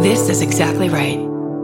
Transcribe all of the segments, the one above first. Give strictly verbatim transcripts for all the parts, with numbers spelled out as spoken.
This is exactly right.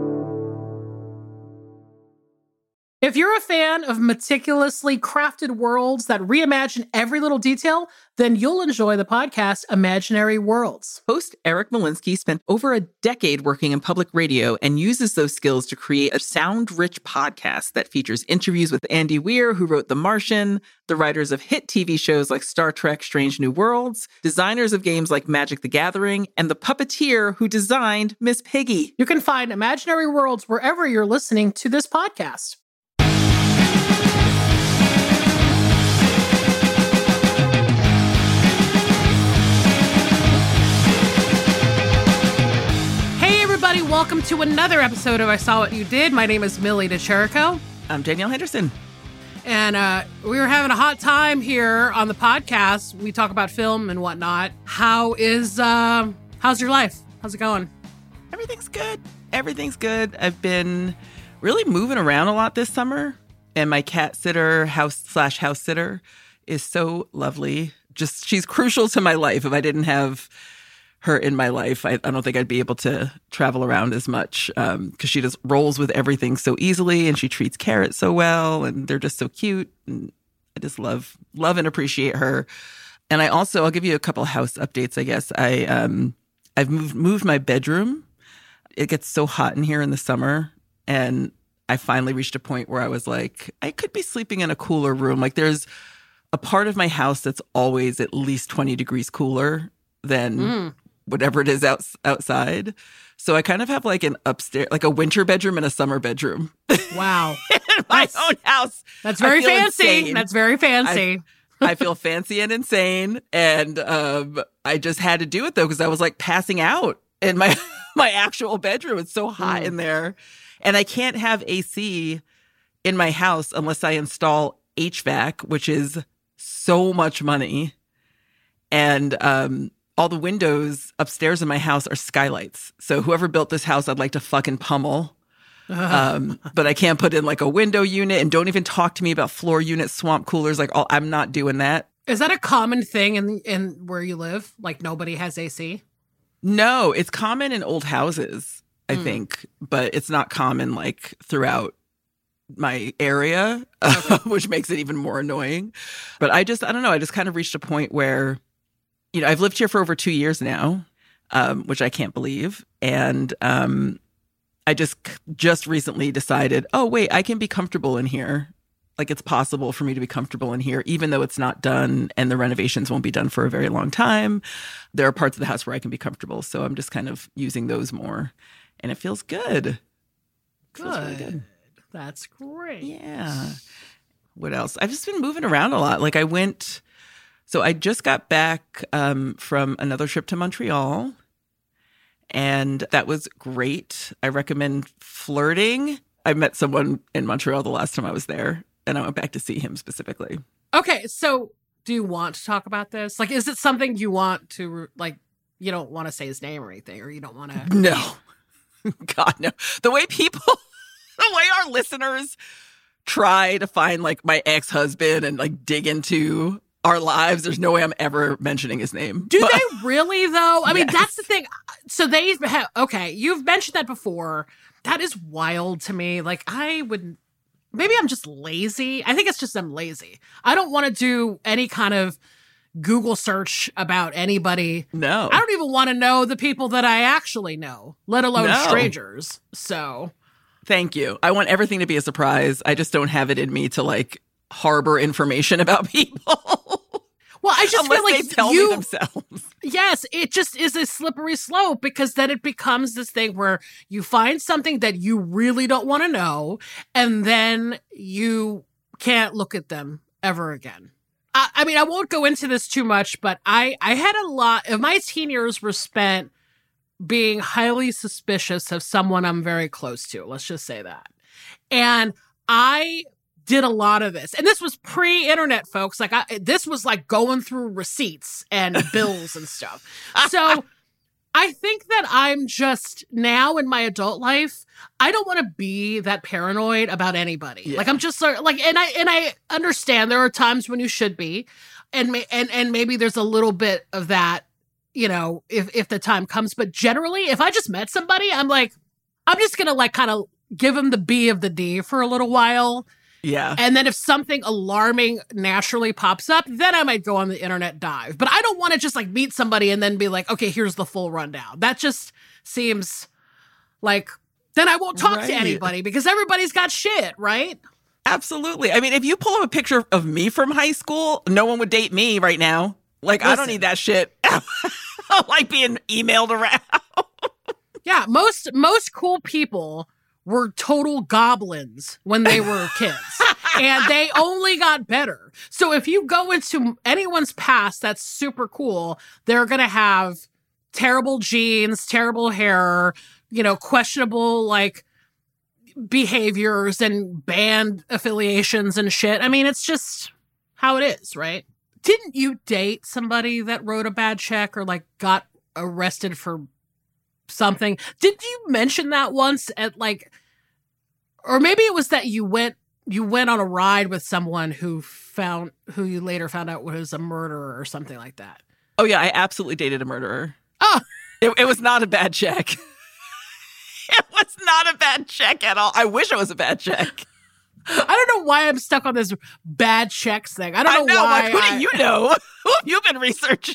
If you're a fan of meticulously crafted worlds that reimagine every little detail, then you'll enjoy the podcast Imaginary Worlds. Host Eric Malinsky spent over a decade working in public radio and uses those skills to create a sound-rich podcast that features interviews with Andy Weir, who wrote The Martian, the writers of hit T V shows like Star Trek Strange New Worlds, designers of games like Magic the Gathering, and the puppeteer who designed Miss Piggy. You can find Imaginary Worlds wherever you're listening to this podcast. Welcome to another episode of I Saw What You Did. My name is Millie DeCherico. I'm Danielle Henderson. And uh, we were having a hot time here on the podcast. We talk about film and whatnot. How is, uh, how's your life? How's it going? Everything's good. Everything's good. I've been really moving around a lot this summer. And my cat sitter, house slash house sitter, is so lovely. Just, she's crucial to my life. If I didn't have her in my life, I, I don't think I'd be able to travel around as much because um, she just rolls with everything so easily, and she treats Carrot so well, and they're just so cute. And I just love, love and appreciate her. And I also, I'll give you a couple house updates, I guess. I, um, I've moved, moved my bedroom. It gets so hot in here in the summer, and I finally reached a point where I was like, I could be sleeping in a cooler room. Like, there's a part of my house that's always at least twenty degrees cooler than mm. whatever it is out, outside. So I kind of have like an upstairs, like a winter bedroom and a summer bedroom. Wow. in my that's, own house. That's very fancy. Insane. That's very fancy. I, I feel fancy and insane. And um, I just had to do it though, because I was like passing out in my, my actual bedroom. It's so hot mm. in there. And I can't have A C in my house unless I install H V A C, which is so much money. And, um, all the windows upstairs in my house are skylights. So whoever built this house, I'd like to fucking pummel. Um, but I can't put in like a window unit, and don't even talk to me about floor units, swamp coolers. Like, all, I'm not doing that. Is that a common thing in in where you live? Like, nobody has A C? No, it's common in old houses, I mm. think, but it's not common like throughout my area, okay. which makes it even more annoying. But I just, I don't know. I just kind of reached a point where, you know, I've lived here for over two years now, um, which I can't believe. And um, I just just recently decided, oh, wait, I can be comfortable in here. Like, it's possible for me to be comfortable in here, even though it's not done and the renovations won't be done for a very long time. There are parts of the house where I can be comfortable. So I'm just kind of using those more. And it feels good. It good. Feels really good. That's great. Yeah. What else? I've just been moving around a lot. Like, I went... So I just got back um, from another trip to Montreal, and that was great. I recommend flirting. I met someone in Montreal the last time I was there, and I went back to see him specifically. Okay, so do you want to talk about this? Like, is it something you want to, like, you don't want to say his name or anything, or you don't want to? No. God, no. The way people, the way our listeners try to find, like, my ex-husband and, like, dig into our lives, there's no way I'm ever mentioning his name. Do but, they really, though? I yes. mean, that's the thing. So they have, okay, you've mentioned that before. That is wild to me. Like, I would, maybe I'm just lazy. I think it's just I'm lazy. I don't want to do any kind of Google search about anybody. No. I don't even want to know the people that I actually know, let alone no. strangers. So. Thank you. I want everything to be a surprise. I just don't have it in me to, like, harbor information about people. Well, I just Unless feel like they tell you, me themselves. Yes, it just is a slippery slope, because then it becomes this thing where you find something that you really don't want to know, and then you can't look at them ever again. I, I mean, I won't go into this too much, but I, I had a lot of my teen years were spent being highly suspicious of someone I'm very close to. Let's just say that. And I did a lot of this. And this was pre-internet, folks. Like, I, this was like going through receipts and bills and stuff. So I think that I'm just now in my adult life, I don't want to be that paranoid about anybody. Yeah. Like, I'm just sort of, like, and I, and I understand there are times when you should be, and, may, and, and maybe there's a little bit of that, you know, if, if the time comes. But generally, if I just met somebody, I'm like, I'm just going to like kind of give them the B of the D for a little while. Yeah. And then if something alarming naturally pops up, then I might go on the internet dive. But I don't want to just like meet somebody and then be like, okay, here's the full rundown. That just seems like then I won't talk right. to anybody because everybody's got shit, right? Absolutely. I mean, if you pull up a picture of me from high school, no one would date me right now. Like, Listen. I don't need that shit. I like being emailed around. Yeah, most most cool people were total goblins when they were kids. And they only got better. So if you go into anyone's past that's super cool, they're going to have terrible genes, terrible hair, you know, questionable like behaviors and band affiliations and shit. I mean, it's just how it is, right? Didn't you date somebody that wrote a bad check or like got arrested for something? Did you mention that once at like, or maybe it was that you went you went on a ride with someone who found who you later found out was a murderer or something like that? Oh yeah, I absolutely dated a murderer. Oh, it, it was not a bad check. It was not a bad check at all. I wish it was a bad check. I don't know why I'm stuck on this bad checks thing. I don't know, I know why. Like, who I... do you know? Who have you been researching?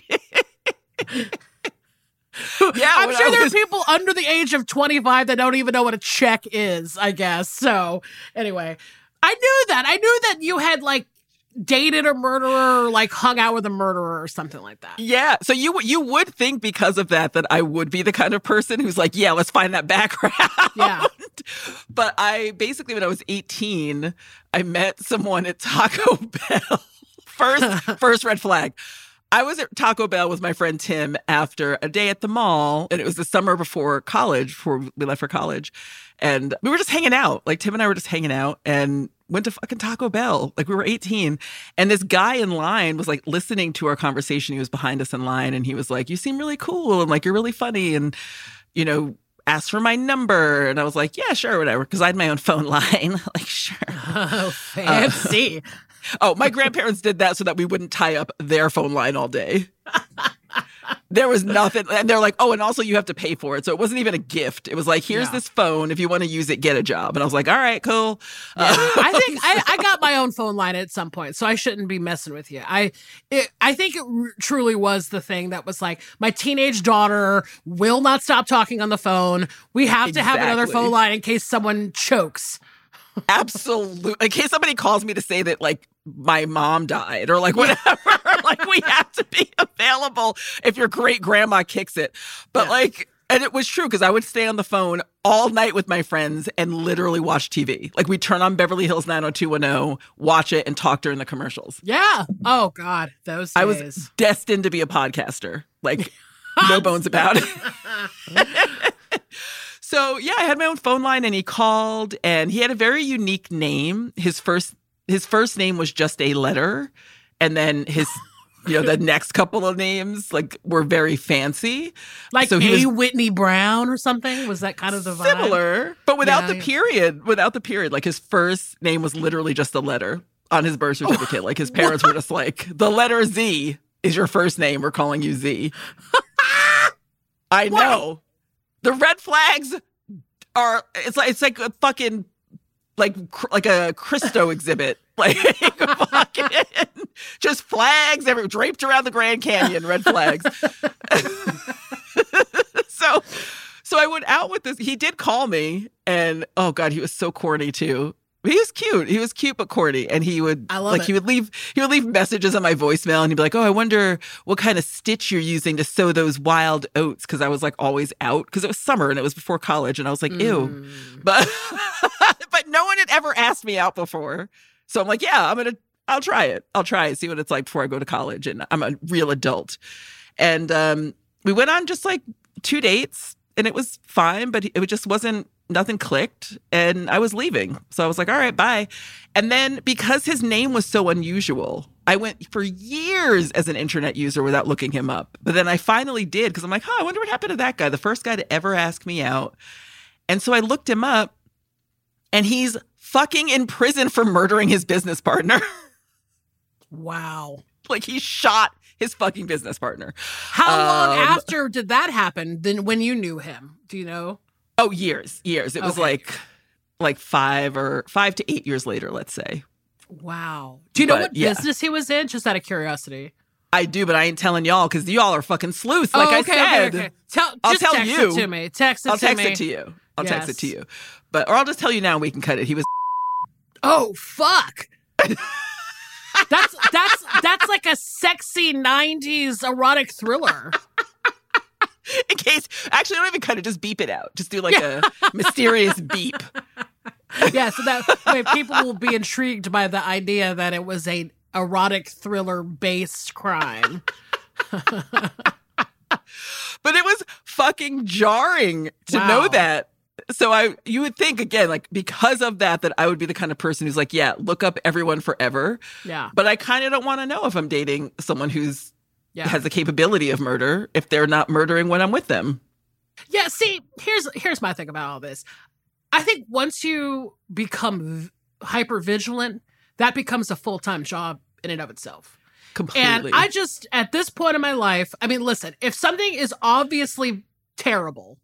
Yeah, I'm sure I there was... are people under the age of twenty-five that don't even know what a check is, I guess. So anyway, I knew that. I knew that you had like dated a murderer or like hung out with a murderer or something like that. Yeah. So you you would think because of that that I would be the kind of person who's like, yeah, let's find that background. Yeah. But I basically, when I was eighteen, I met someone at Taco Bell. First, first red flag. I was at Taco Bell with my friend Tim after a day at the mall, and it was the summer before college, before we left for college. And we were just hanging out. Like, Tim and I were just hanging out and went to fucking Taco Bell. Like, we were eighteen. And this guy in line was, like, listening to our conversation. He was behind us in line, and he was like, you seem really cool, and, like, you're really funny, and, you know, asked for my number. And I was like, yeah, sure, whatever, because I had my own phone line. Like, sure. Oh, fancy. Uh, Oh, my grandparents did that so that we wouldn't tie up their phone line all day. There was nothing. And they're like, oh, and also you have to pay for it. So it wasn't even a gift. It was like, here's yeah. this phone. If you want to use it, get a job. And I was like, all right, cool. Yeah. Uh, I think I, I got my own phone line at some point, so I shouldn't be messing with you. I it, I think it r- truly was the thing that was like, my teenage daughter will not stop talking on the phone. We have exactly. to have another phone line in case someone chokes. Absolutely. In case somebody calls me to say that, like, my mom died or, like, whatever. Like, we have to be available if your great grandma kicks it. But, yeah. like, and it was true because I would stay on the phone all night with my friends and literally watch T V. Like, we'd turn on Beverly Hills nine oh two one oh, watch it, and talk during the commercials. Yeah. Oh, God. Those days. I was destined to be a podcaster. Like, no bones about it. So, yeah, I had my own phone line, and he called, and he had a very unique name. His first his first name was just a letter, and then his, you know, the next couple of names, like, were very fancy. Like so A. was, Whitney Brown or something? Was that kind of the vibe? Similar, but without yeah, the yeah. period. Without the period. Like, his first name was literally just a letter on his birth certificate. Oh, like, his parents what? were just like, the letter Z is your first name. We're calling you Z. I know. What? The red flags are, it's like, it's like a fucking, like, like a Christo exhibit. Like, fucking, just flags every, draped around the Grand Canyon, red flags. so, so I went out with this, he did call me, and oh God, he was so corny too. He was cute. He was cute but corny, and he would I love like it. he would leave he would leave messages on my voicemail, and he'd be like, "Oh, I wonder what kind of stitch you're using to sow those wild oats," because I was like always out because it was summer and it was before college, and I was like, "Ew," mm. but but no one had ever asked me out before, so I'm like, "Yeah, I'm gonna I'll try it. I'll try it, see what it's like before I go to college, and I'm a real adult." And um, we went on just like two dates, and it was fine, but it just wasn't. Nothing clicked, and I was leaving. So I was like, all right, bye. And then because his name was so unusual, I went for years as an internet user without looking him up. But then I finally did because I'm like, oh, I wonder what happened to that guy, the first guy to ever ask me out. And so I looked him up, and he's fucking in prison for murdering his business partner. Wow. Like, he shot his fucking business partner. How long Um, after did that happen than when you knew him? Do you know? Oh, years, years. It was Okay. like like five or five to eight years later, let's say. Wow. Do you know But, what yeah. business he was in? Just out of curiosity. I do, but I ain't telling y'all because y'all are fucking sleuths. Like oh, I okay, said, okay, okay. Tell, I'll just tell text you. it to me. Text it I'll to text me. it to you. I'll text it to Yes. you. But or I'll just tell you now. We can cut it. He was. Oh fuck. that's that's that's like a sexy nineties erotic thriller. In case, actually, don't even cut it. Just beep it out. Just do like a mysterious beep. Yeah, so that way people will be intrigued by the idea that it was a erotic thriller based crime. But it was fucking jarring to Wow. know that. So I, you would think again, like because of that, that I would be the kind of person who's like, yeah, look up everyone forever. Yeah. But I kind of don't want to know if I'm dating someone who's Yeah. has the capability of murder if they're not murdering when I'm with them. Yeah, see, here's here's my thing about all this. I think once you become v- hyper vigilant, that becomes a full-time job in and of itself. Completely. And I just, at this point in my life, I mean, listen, if something is obviously terrible,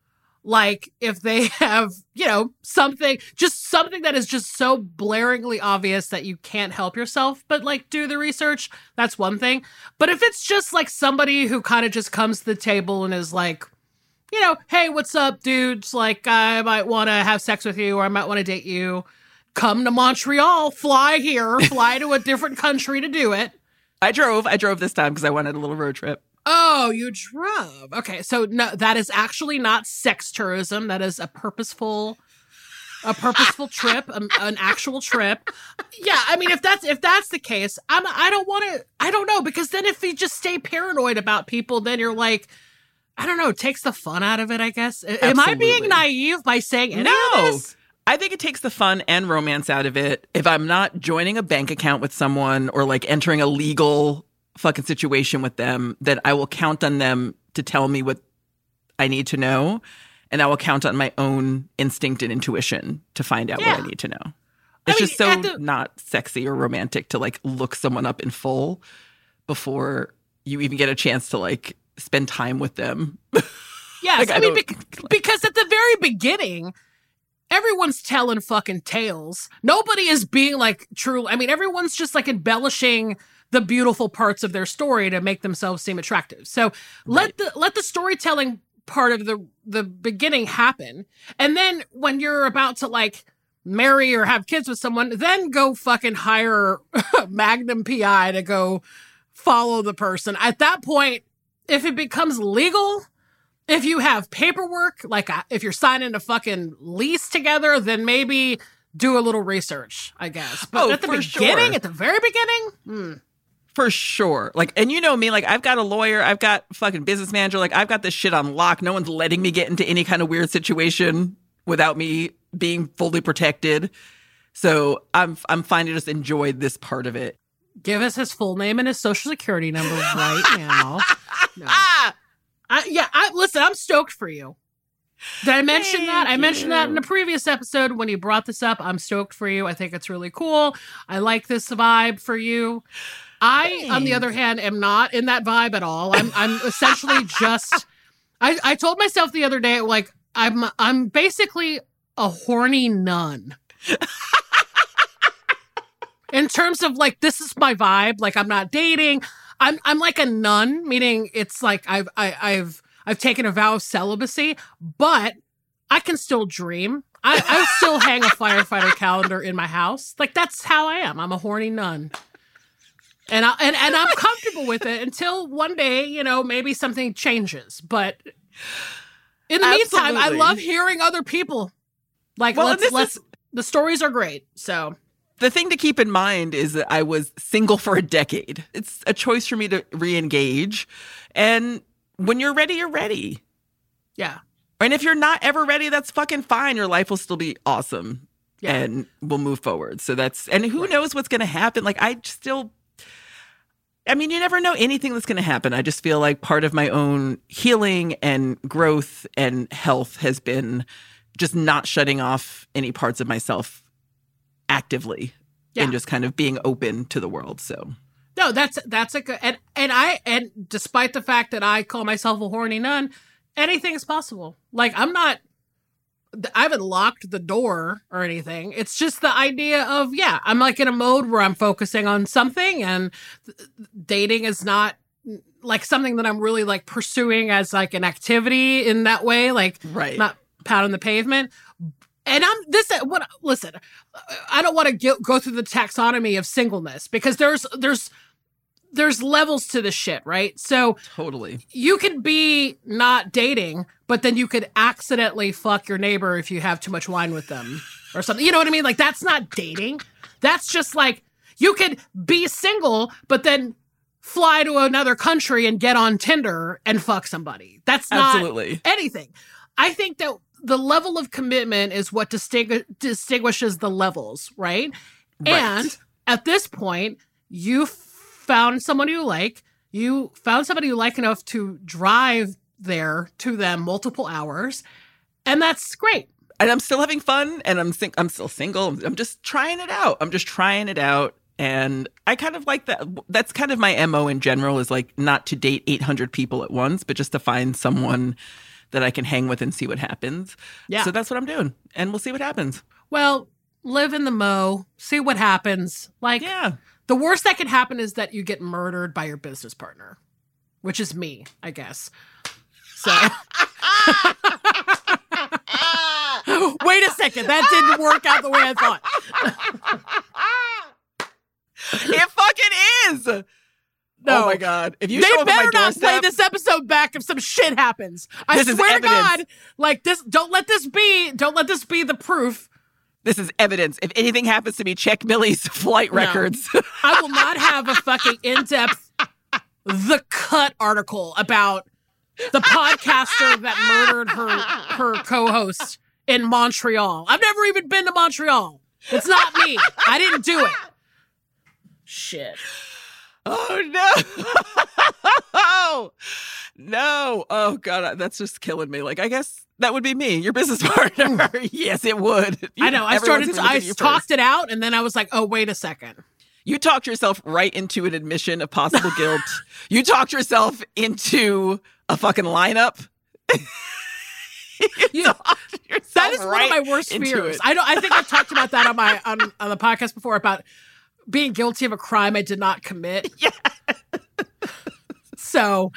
like if they have, you know, something, just something that is just so blaringly obvious that you can't help yourself, but like do the research, that's one thing. But if it's just like somebody who kind of just comes to the table and is like, you know, hey, what's up, dudes? Like, I might want to have sex with you or I might want to date you. Come to Montreal, fly here, fly to a different country to do it. I drove. I drove this time because I wanted a little road trip. Oh, you drove. Okay, so no, that is actually not sex tourism. That is a purposeful, a purposeful trip, um, an actual trip. Yeah, I mean, if that's if that's the case, I'm. I don't want to. I don't know because then if you just stay paranoid about people, then you're like, I don't know. It takes the fun out of it. I guess. Am I being Absolutely. naive by saying any No. of this? I think it takes the fun and romance out of it. If I'm not joining a bank account with someone or like entering a legal fucking situation with them, then I will count on them to tell me what I need to know. And I will count on my own instinct and intuition to find out Yeah. what I need to know. It's I mean, just so at the- not sexy or romantic to like look someone up in full before you even get a chance to like spend time with them. Yes, Like, I, I mean, don't- bec- because at the very beginning, everyone's telling fucking tales. Nobody is being like true. I mean, everyone's just like embellishing the beautiful parts of their story to make themselves seem attractive. So let the let the storytelling part of the the beginning happen, and then when you're about to like marry or have kids with someone, then go fucking hire Magnum P I to go follow the person. At that point, if it becomes legal. If you have paperwork, like uh, if you're signing a fucking lease together, then maybe do a little research, I guess. But Oh, at the for beginning, sure. at the very beginning, hmm. For sure. Like, and you know me, like, I've got a lawyer, I've got fucking business manager, like, I've got this shit on lock. No one's letting me get into any kind of weird situation without me being fully protected. So I'm I'm fine to just enjoy this part of it. Give us his full name and his social security number right now. No. Ah! I, yeah, I, listen, I'm stoked for you. Did I mention Thank that? I mentioned that in you. a previous episode when you brought this up. I'm stoked for you. I think it's really cool. I like this vibe for you. I, on the Thanks. other hand, am not in that vibe at all. I'm I'm essentially just I, I told myself the other day, like, I'm I'm basically a horny nun. In terms of like, this is my vibe. Like, I'm not dating. I'm I'm like a nun, meaning it's like I've I, I've I've taken a vow of celibacy, but I can still dream. I, I still hang a firefighter calendar in my house. Like, that's how I am. I'm a horny nun. And I and, and I'm comfortable with it until one day, you know, maybe something changes. But in the meantime, I Absolutely. love hearing other people. Like, Well, and let's this let's is- the stories are great. So The thing to keep in mind is that I was single for a decade. It's a choice for me to re-engage. And when you're ready, you're ready. yeah. And if you're not ever ready, that's fucking fine. Your life will still be awesome. Yeah. And we'll move forward. So that's, and who Right. knows what's going to happen? Like, I still, I mean, you never know anything that's going to happen. I just feel like part of my own healing and growth and health has been just not shutting off any parts of myself actively Yeah. and just kind of being open to the world. So No, that's that's a good and and I and despite the fact that I call myself a horny nun, anything is possible. Like I'm not I haven't locked the door or anything. It's just the idea of yeah, I'm like in a mode where I'm focusing on something and dating is not like something that I'm really like pursuing as like an activity in that way, like right. not pounding the pavement. And I'm this. What? Listen, I don't want to go, go through the taxonomy of singleness because there's there's there's levels to this shit, right? So totally, you could be not dating, but then you could accidentally fuck your neighbor if you have too much wine with them or something. You know what I mean? Like that's not dating. That's just like you could be single, but then fly to another country and get on Tinder and fuck somebody. That's not Absolutely. anything. I think that the level of commitment is what distingu- distinguishes the levels, right? right? And at this point, you found someone you like. You found somebody you like enough to drive there to them multiple hours. And that's great. And I'm still having fun and I'm sing- I'm still single. I'm just trying it out. I'm just trying it out. And I kind of like that. That's kind of my M O in general is like not to date eight hundred people at once, but just to find someone that I can hang with and see what happens. Yeah. So that's what I'm doing. And we'll see what happens. Well, live in the mo, see what happens. Like, yeah. The worst that could happen is that you get murdered by your business partner, which is me, I guess. So. Wait a second. That didn't work out the way I thought. It fucking is. No. Oh my God. If you they show up better at my not doorstep, play this episode back if some shit happens. I This is swear to evidence. God, like this, don't let this be, don't let this be the proof. This is evidence. If anything happens to me, check Millie's flight No. records. I will not have a fucking in-depth The Cut article about the podcaster that murdered her her co-host in Montreal. I've never even been to Montreal. It's not me. I didn't do it. Shit. Oh, no. No. Oh, God. That's just killing me. Like, I guess that would be me, your business partner. Yes, it would. You, I know. I everyone's started, gonna look I at you talked first. it out, and then I was like, oh, wait a second. You talked yourself right into an admission of possible guilt. You talked yourself into a fucking lineup. You, talked yourself that is right one of my worst into fears. it. I don't. I think I've talked about that on my on, on the podcast before about being guilty of a crime I did not commit. Yeah. So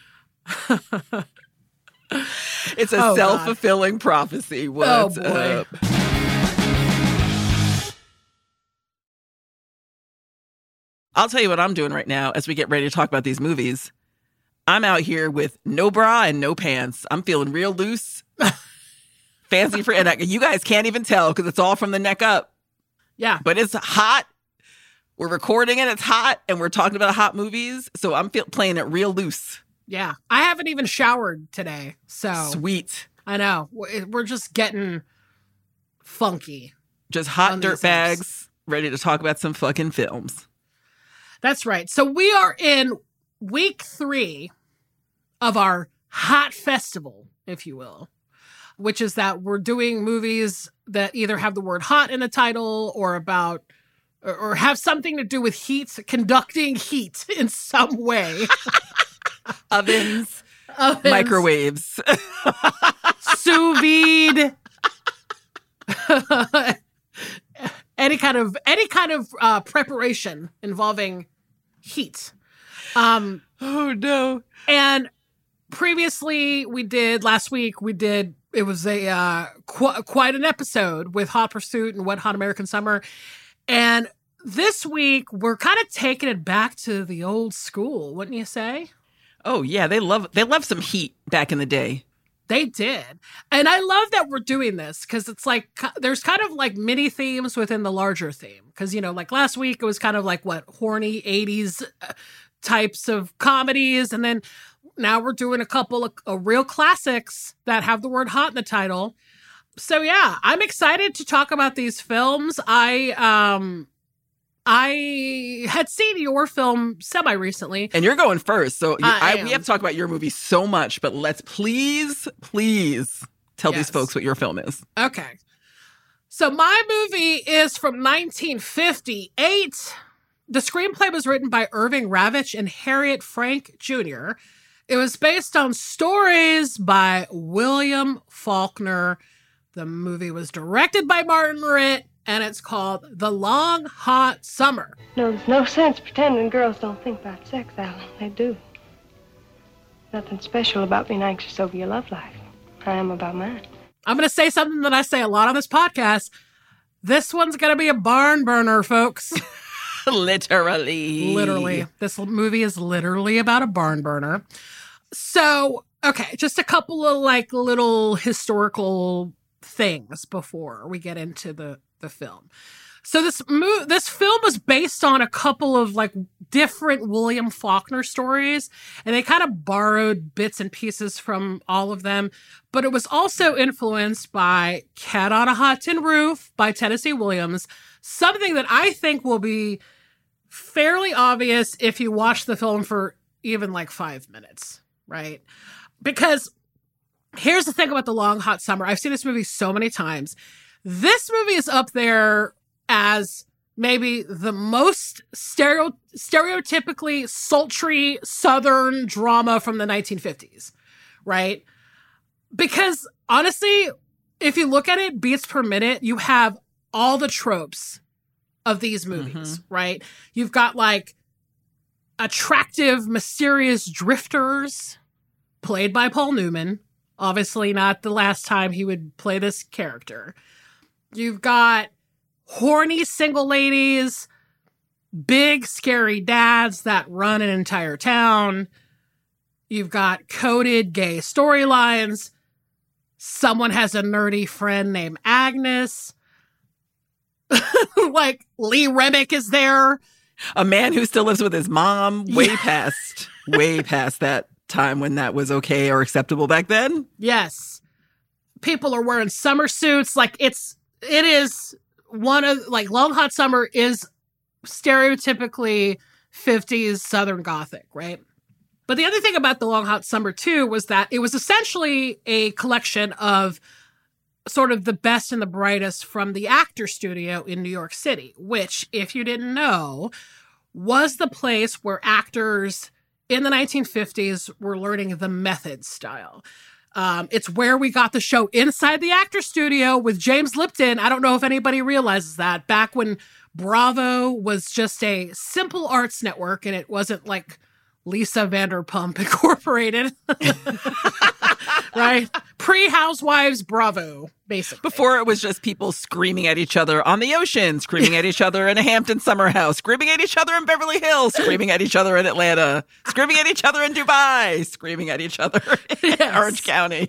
It's a Oh, God. self-fulfilling prophecy. What's Oh, boy. up? I'll tell you what I'm doing right now as we get ready to talk about these movies. I'm out here with no bra and no pants. I'm feeling real loose. Fancy for and I, you guys can't even tell because it's all from the neck up. yeah, But it's hot. We're recording it. It's hot, and we're talking about hot movies. So I'm feel, playing it real loose. yeah. I haven't even showered today, so Sweet. I know We're we're just getting funky. Just hot On dirt these apps. bags, ready to talk about some fucking films. That's right. So we are in week three of our hot festival, if you will, which is that we're doing movies that either have the word hot in the title or about or, or have something to do with heat, conducting heat in some way. Ovens, Ovens, microwaves. sous vide, any kind of any kind of uh, preparation involving heat. Um, Oh, no. and previously, we did last week. We did it was a uh, qu- quite an episode with Hot Pursuit and Wet Hot American Summer, and this week we're kind of taking it back to the old school, wouldn't you say? Oh, yeah. They love they love some heat back in the day. They did. And I love that we're doing this because it's like, there's kind of like mini themes within the larger theme. Because, you know, like last week, it was kind of like what, horny eighties types of comedies. And then now we're doing a couple of uh, real classics that have the word hot in the title. So, yeah, I'm excited to talk about these films. I, um, I had seen your film semi recently. And you're going first. So you, I I, am. we have to talk about your movie so much, but let's please, please tell Yes. these folks what your film is. Okay. So my movie is from nineteen fifty-eight. The screenplay was written by Irving Ravitch and Harriet Frank Junior It was based on stories by William Faulkner. The movie was directed by Martin Ritt, and it's called The Long Hot Summer. No, there's no sense pretending girls don't think about sex, Alan. They do. Nothing special about being anxious over your love life. I am about mine. I'm going to say something that I say a lot on this podcast. This one's going to be a barn burner, folks. Literally. Literally. This movie is literally about a barn burner. So, okay, just a couple of like little historical things before we get into the, the film. So this mo- this film was based on a couple of like different William Faulkner stories, and they kind of borrowed bits and pieces from all of them. But it was also influenced by Cat on a Hot Tin Roof by Tennessee Williams, something that I think will be fairly obvious if you watch the film for even like five minutes, right? Because here's the thing about The Long Hot Summer. I've seen this movie so many times. This movie is up there as maybe the most stereo, stereotypically sultry Southern drama from the nineteen fifties, right? Because honestly, if you look at it beats per minute, you have all the tropes of these movies, mm-hmm. right? You've got like attractive, mysterious drifters played by Paul Newman. Obviously not the last time he would play this character. You've got horny single ladies, big scary dads that run an entire town. You've got coded gay storylines. Someone has a nerdy friend named Agnes. Like Lee Remick is there. A man who still lives with his mom, way yeah. past, way past that time when that was okay or acceptable back then. Yes. People are wearing summer suits. Like it's, it is one of, like Long Hot Summer is stereotypically fifties Southern Gothic, right? But the other thing about The Long Hot Summer too was that it was essentially a collection of sort of the best and the brightest from the Actor Studio in New York City, which, if you didn't know, was the place where actors in the nineteen fifties were learning the method style. Um, it's where we got the show Inside the Actor Studio with James Lipton. I don't know if anybody realizes that. Back when Bravo was just a simple arts network and it wasn't like Lisa Vanderpump Incorporated. Right? Pre-Housewives Bravo, basically. Before it was just people screaming at each other on the ocean, screaming at each other in a Hampton summer house, screaming at each other in Beverly Hills, screaming at each other in Atlanta, screaming at each other in Dubai, screaming at each other in yes. Orange County.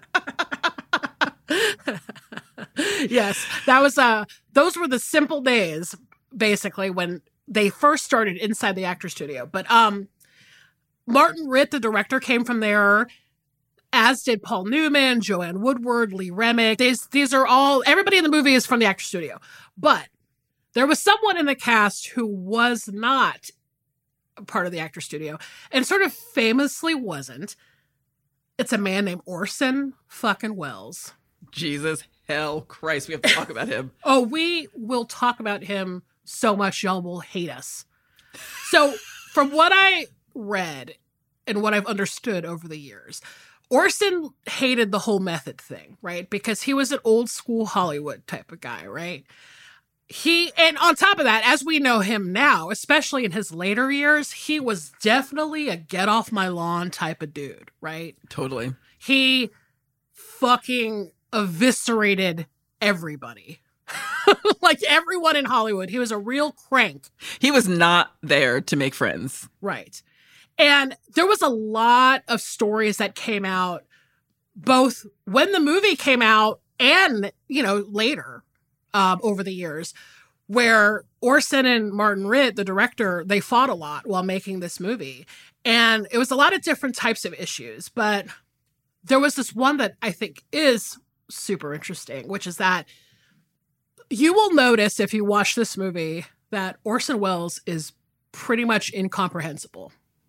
Yes, that was uh those were the simple days, basically, when they first started Inside the Actor Studio. But um Martin Ritt, the director, came from there, as did Paul Newman, Joanne Woodward, Lee Remick. These, these are all, everybody in the movie is from the Actor Studio. But there was someone in the cast who was not a part of the Actor Studio and sort of famously wasn't. It's a man named Orson fucking Welles. Jesus, hell, Christ, we have to talk about him. Oh, we will talk about him so much y'all will hate us. So from what I read and what I've understood over the years, Orson hated the whole method thing, right? Because he was an old school Hollywood type of guy, right? He, and on top of that, as we know him now, especially in his later years, he was definitely a get off my lawn type of dude, right? Totally. He fucking eviscerated everybody. Like everyone in Hollywood. He was a real crank. He was not there to make friends. Right. And there was a lot of stories that came out both when the movie came out and, you know, later um, over the years, where Orson and Martin Ritt, the director, they fought a lot while making this movie. And it was a lot of different types of issues. But there was this one that I think is super interesting, which is that you will notice if you watch this movie that Orson Welles is pretty much incomprehensible.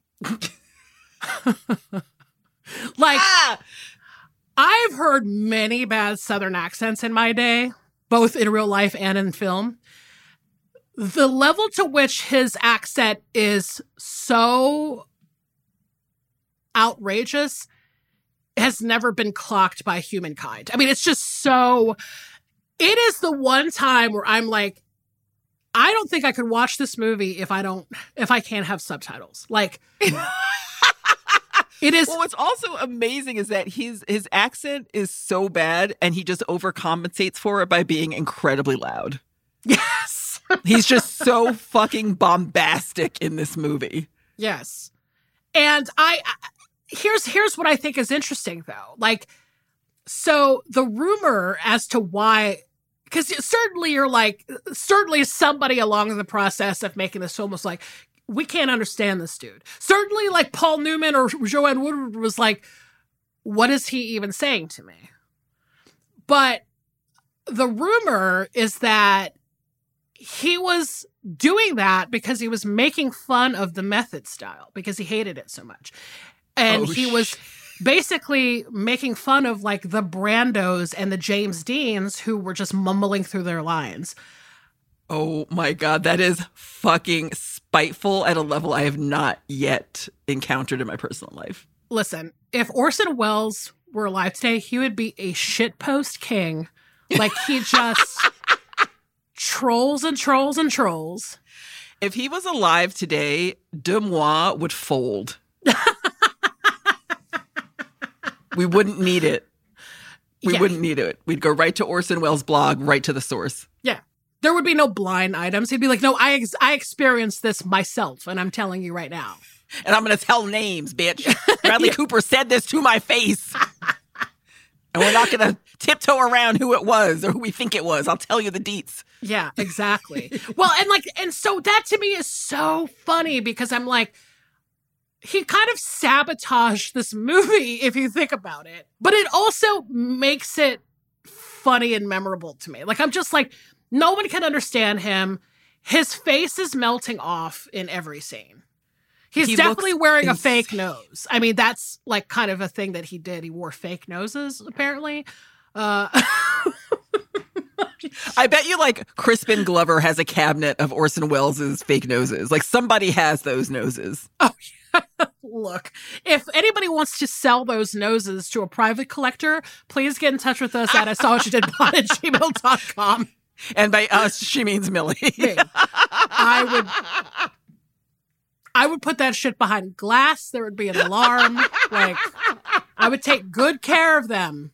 Like, ah! I've heard many bad Southern accents in my day, both in real life and in film. the level to which his accent is so outrageous has never been clocked by humankind. I mean, it's just so, it is the one time where I'm like, I don't think I could watch this movie if I don't, if I can't have subtitles. Like, it is. Well, what's also amazing is that his his accent is so bad and he just overcompensates for it by being incredibly loud. Yes. He's just so fucking bombastic in this movie. Yes. And I, I here's here's what I think is interesting though. Like, so the rumor as to why, because certainly you're like, certainly somebody along the process of making this film was like, we can't understand this dude. Certainly like Paul Newman or Joanne Woodward was like, what is he even saying to me? But the rumor is that he was doing that because he was making fun of the method style because he hated it so much. And oh, he was basically making fun of like the Brandos and the James Deans who were just mumbling through their lines. Oh my God, that is fucking spiteful at a level I have not yet encountered in my personal life. Listen, if Orson Welles were alive today, he would be a shitpost king. Like he just trolls and trolls and trolls. If he was alive today, Deux Moi would fold. We wouldn't need it. We Yeah. wouldn't need it. We'd go right to Orson Welles' blog, right to the source. Yeah. There would be no blind items. He'd be like, no, I ex- I experienced this myself, and I'm telling you right now. And I'm going to tell names, bitch. Bradley Yeah. Cooper said this to my face. And we're not going to tiptoe around who it was or who we think it was. I'll tell you the deets. Yeah, exactly. Well, and like, and so that to me is so funny because I'm like, he kind of sabotaged this movie if you think about it, but it also makes it funny and memorable to me. Like, I'm just like, no one can understand him. His face is melting off in every scene. He's He definitely looks wearing a insane. fake nose. I mean, that's like kind of a thing that he did. He wore fake noses, apparently. Uh, I bet you like Crispin Glover has a cabinet of Orson Welles' fake noses. Like somebody has those noses. Oh, yeah. Look, if anybody wants to sell those noses to a private collector, please get in touch with us at I saw what you did pod at gmail dot com. And by us, she means Millie. Me. I would I would put that shit behind glass. There would be an alarm. Like, I would take good care of them.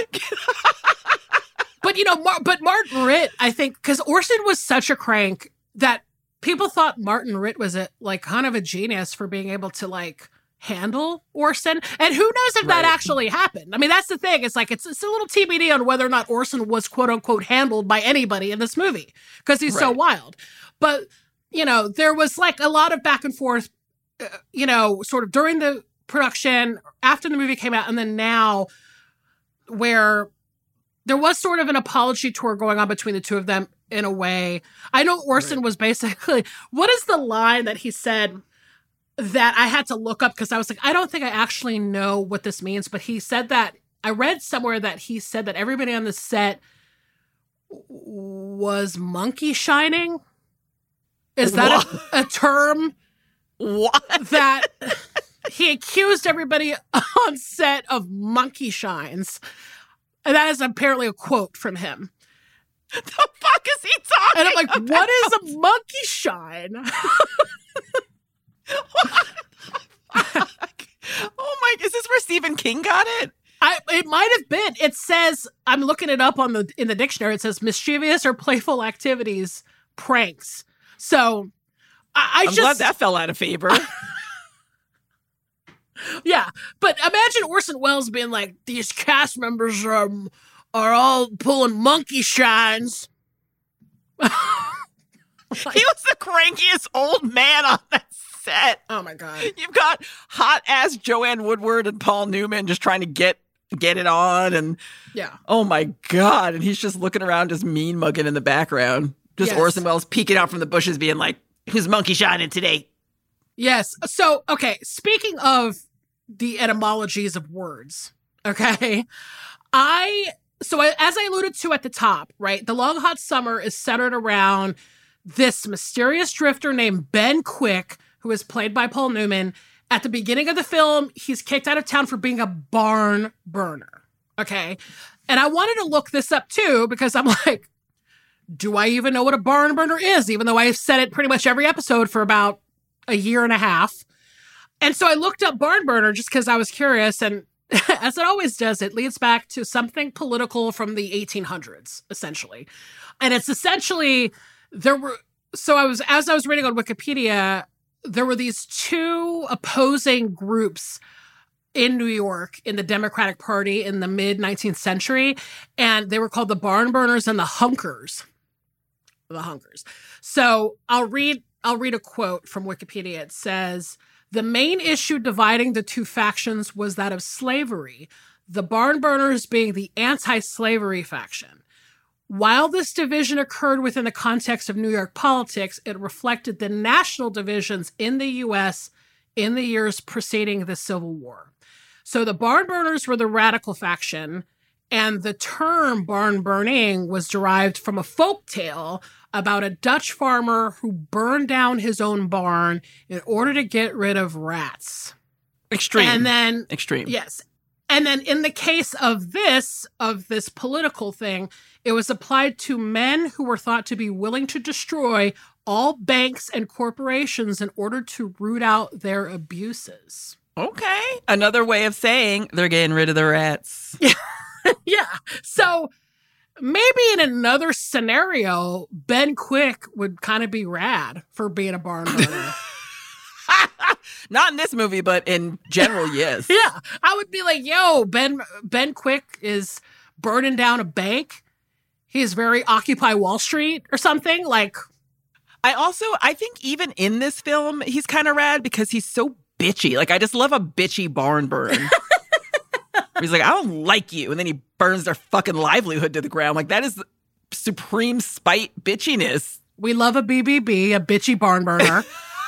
But, you know, Mar- but Martin Ritt, I think, because Orson was such a crank that people thought Martin Ritt was a, like kind of a genius for being able to like handle Orson. And who knows if that Right. actually happened? I mean, that's the thing. It's like, it's, it's a little T B D on whether or not Orson was quote unquote handled by anybody in this movie because he's so Right. wild. But, you know, there was like a lot of back and forth, uh, you know, sort of during the production, after the movie came out, and then now where there was sort of an apology tour going on between the two of them in a way. I know Orson Right. was basically, what is the line that he said that I had to look up because I was like, I don't think I actually know what this means, but he said that, I read somewhere that he said that everybody on the set was monkey shining. Is that a, a term What? that he accused everybody on set of monkey shines? And that is apparently a quote from him. The fuck is he talking And I'm like, about? what is a monkey shine? Oh my, is this where Stephen King got it? I, it might have been. It says, I'm looking it up on the in the dictionary. It says mischievous or playful activities, pranks. So I, I I'm just glad that fell out of favor. yeah. But imagine Orson Welles being like, these cast members are are all pulling monkey shines. He was the crankiest old man on that set. Oh my God. You've got hot ass Joanne Woodward and Paul Newman just trying to get get it on, and Yeah. oh my God, and he's just looking around, just mean mugging in the background. Just Yes. Orson Welles peeking out from the bushes, being like, "Who's monkey shining today?" Yes. So, okay, speaking of the etymologies of words, okay, I, so I, as I alluded to at the top, right, The Long Hot Summer is centered around this mysterious drifter named Ben Quick, who is played by Paul Newman. At the beginning of the film, he's kicked out of town for being a barn burner. Okay. And I wanted to look this up too, because I'm like, do I even know what a barn burner is? Even though I've said it pretty much every episode for about a year and a half. And so I looked up barn burner just because I was curious. And as it always does, it leads back to something political from the eighteen hundreds, essentially. And it's essentially, there were, so I was, as I was reading on Wikipedia, there were these two opposing groups in New York in the Democratic Party in the mid nineteenth century. And they were called the barn burners and the hunkers. The hunkers. So I'll read, I'll read a quote from Wikipedia. It says, the main issue dividing the two factions was that of slavery, the barn burners being the anti-slavery faction. While this division occurred within the context of New York politics, it reflected the national divisions in the U S in the years preceding the Civil War. So the barn burners were the radical faction, and the term barn burning was derived from a folk tale about a Dutch farmer who burned down his own barn in order to get rid of rats. Extreme. And then, Extreme. Yes. And then in the case of this, of this political thing, it was applied to men who were thought to be willing to destroy all banks and corporations in order to root out their abuses. Okay. Another way of saying they're getting rid of the rats. Yeah. So maybe in another scenario, Ben Quick would kind of be rad for being a barn burner. Not in this movie, but in general, yes. Yeah. I would be like, yo, Ben Ben Quick is burning down a bank. He's very Occupy Wall Street or something. Like, I also, I think even in this film, he's kind of rad because he's so bitchy. Like, I just love a bitchy barn burn. He's like, I don't like you. And then he burns their fucking livelihood to the ground. Like, that is supreme spite bitchiness. We love a B B B, a bitchy barn burner.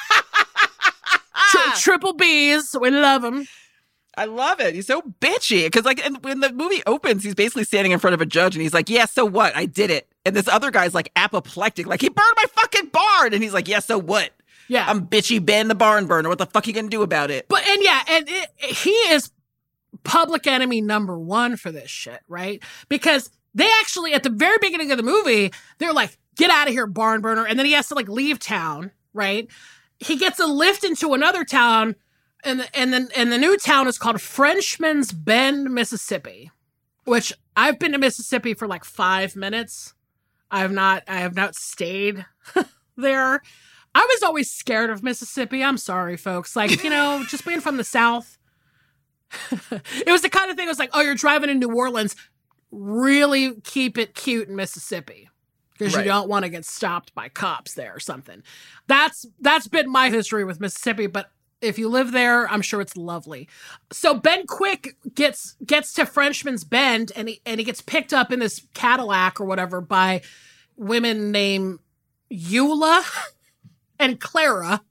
Tri- triple B's. We love him. I love it. He's so bitchy. Because, like, and when the movie opens, he's basically standing in front of a judge and he's like, yeah, so what? I did it. And this other guy's like apoplectic. Like, he burned my fucking barn. And he's like, yeah, so what? Yeah. I'm bitchy Ben the barn burner. What the fuck are you going to do about it? But, and yeah, and it, he is public enemy number one for this shit, right? Because they actually, at the very beginning of the movie, they're like, get out of here, barn burner. And then he has to, like, leave town, right? He gets a lift into another town, and the, and then and the new town is called Frenchman's Bend, Mississippi, which I've been to Mississippi for like five minutes. I have not, I have not stayed there. I was always scared of Mississippi. I'm sorry, folks. Like, you know, just being from the South. It was the kind of thing. It was like, oh, you're driving in New Orleans. Really keep it cute in Mississippi because Right. you don't want to get stopped by cops there or something. That's that's been my history with Mississippi. But if you live there, I'm sure it's lovely. So Ben Quick gets gets to Frenchman's Bend, and he and he gets picked up in this Cadillac or whatever by women named Eula and Clara,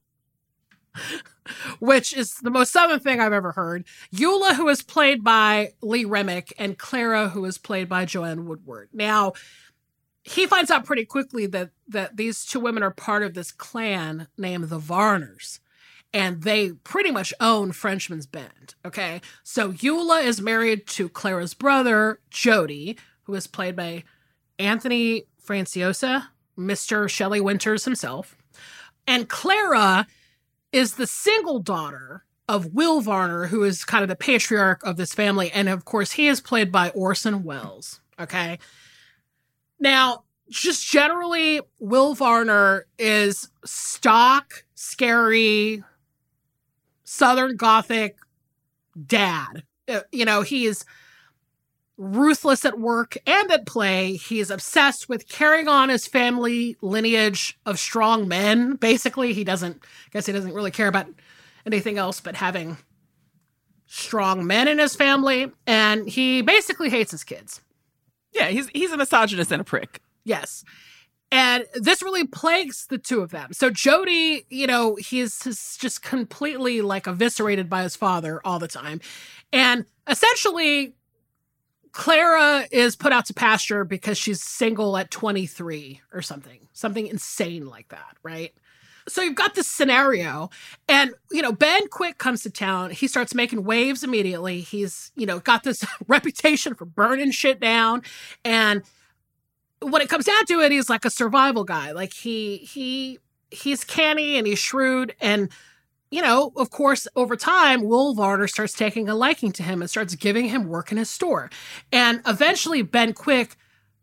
which is the most southern thing I've ever heard. Eula, who is played by Lee Remick, and Clara, who is played by Joanne Woodward. Now, he finds out pretty quickly that that these two women are part of this clan named the Varners, and they pretty much own Frenchman's Bend, okay? So Eula is married to Clara's brother, Jody, who is played by Anthony Franciosa, Mister Shelley Winters himself. And Clara is the single daughter of Will Varner, who is kind of the patriarch of this family. And of course, he is played by Orson Welles. Okay. Now, just generally, Will Varner is stock, scary, Southern Gothic dad. Uh, you know, he is ruthless at work and at play. He is obsessed with carrying on his family lineage of strong men. Basically, he doesn't, I guess he doesn't really care about anything else but having strong men in his family. And he basically hates his kids. Yeah, he's he's a misogynist and a prick. Yes. And this really plagues the two of them. So Jody, you know, he's, he's just completely like eviscerated by his father all the time. And essentially, Clara is put out to pasture because she's single at twenty-three or something, something insane like that, right? So you've got this scenario and, you know, Ben Quick comes to town. He starts making waves immediately. He's, you know, got this reputation for burning shit down. And when it comes down to it, he's like a survival guy. Like he, he, he's canny and he's shrewd. And, you know, of course, over time, Will Varner starts taking a liking to him and starts giving him work in his store. And eventually Ben Quick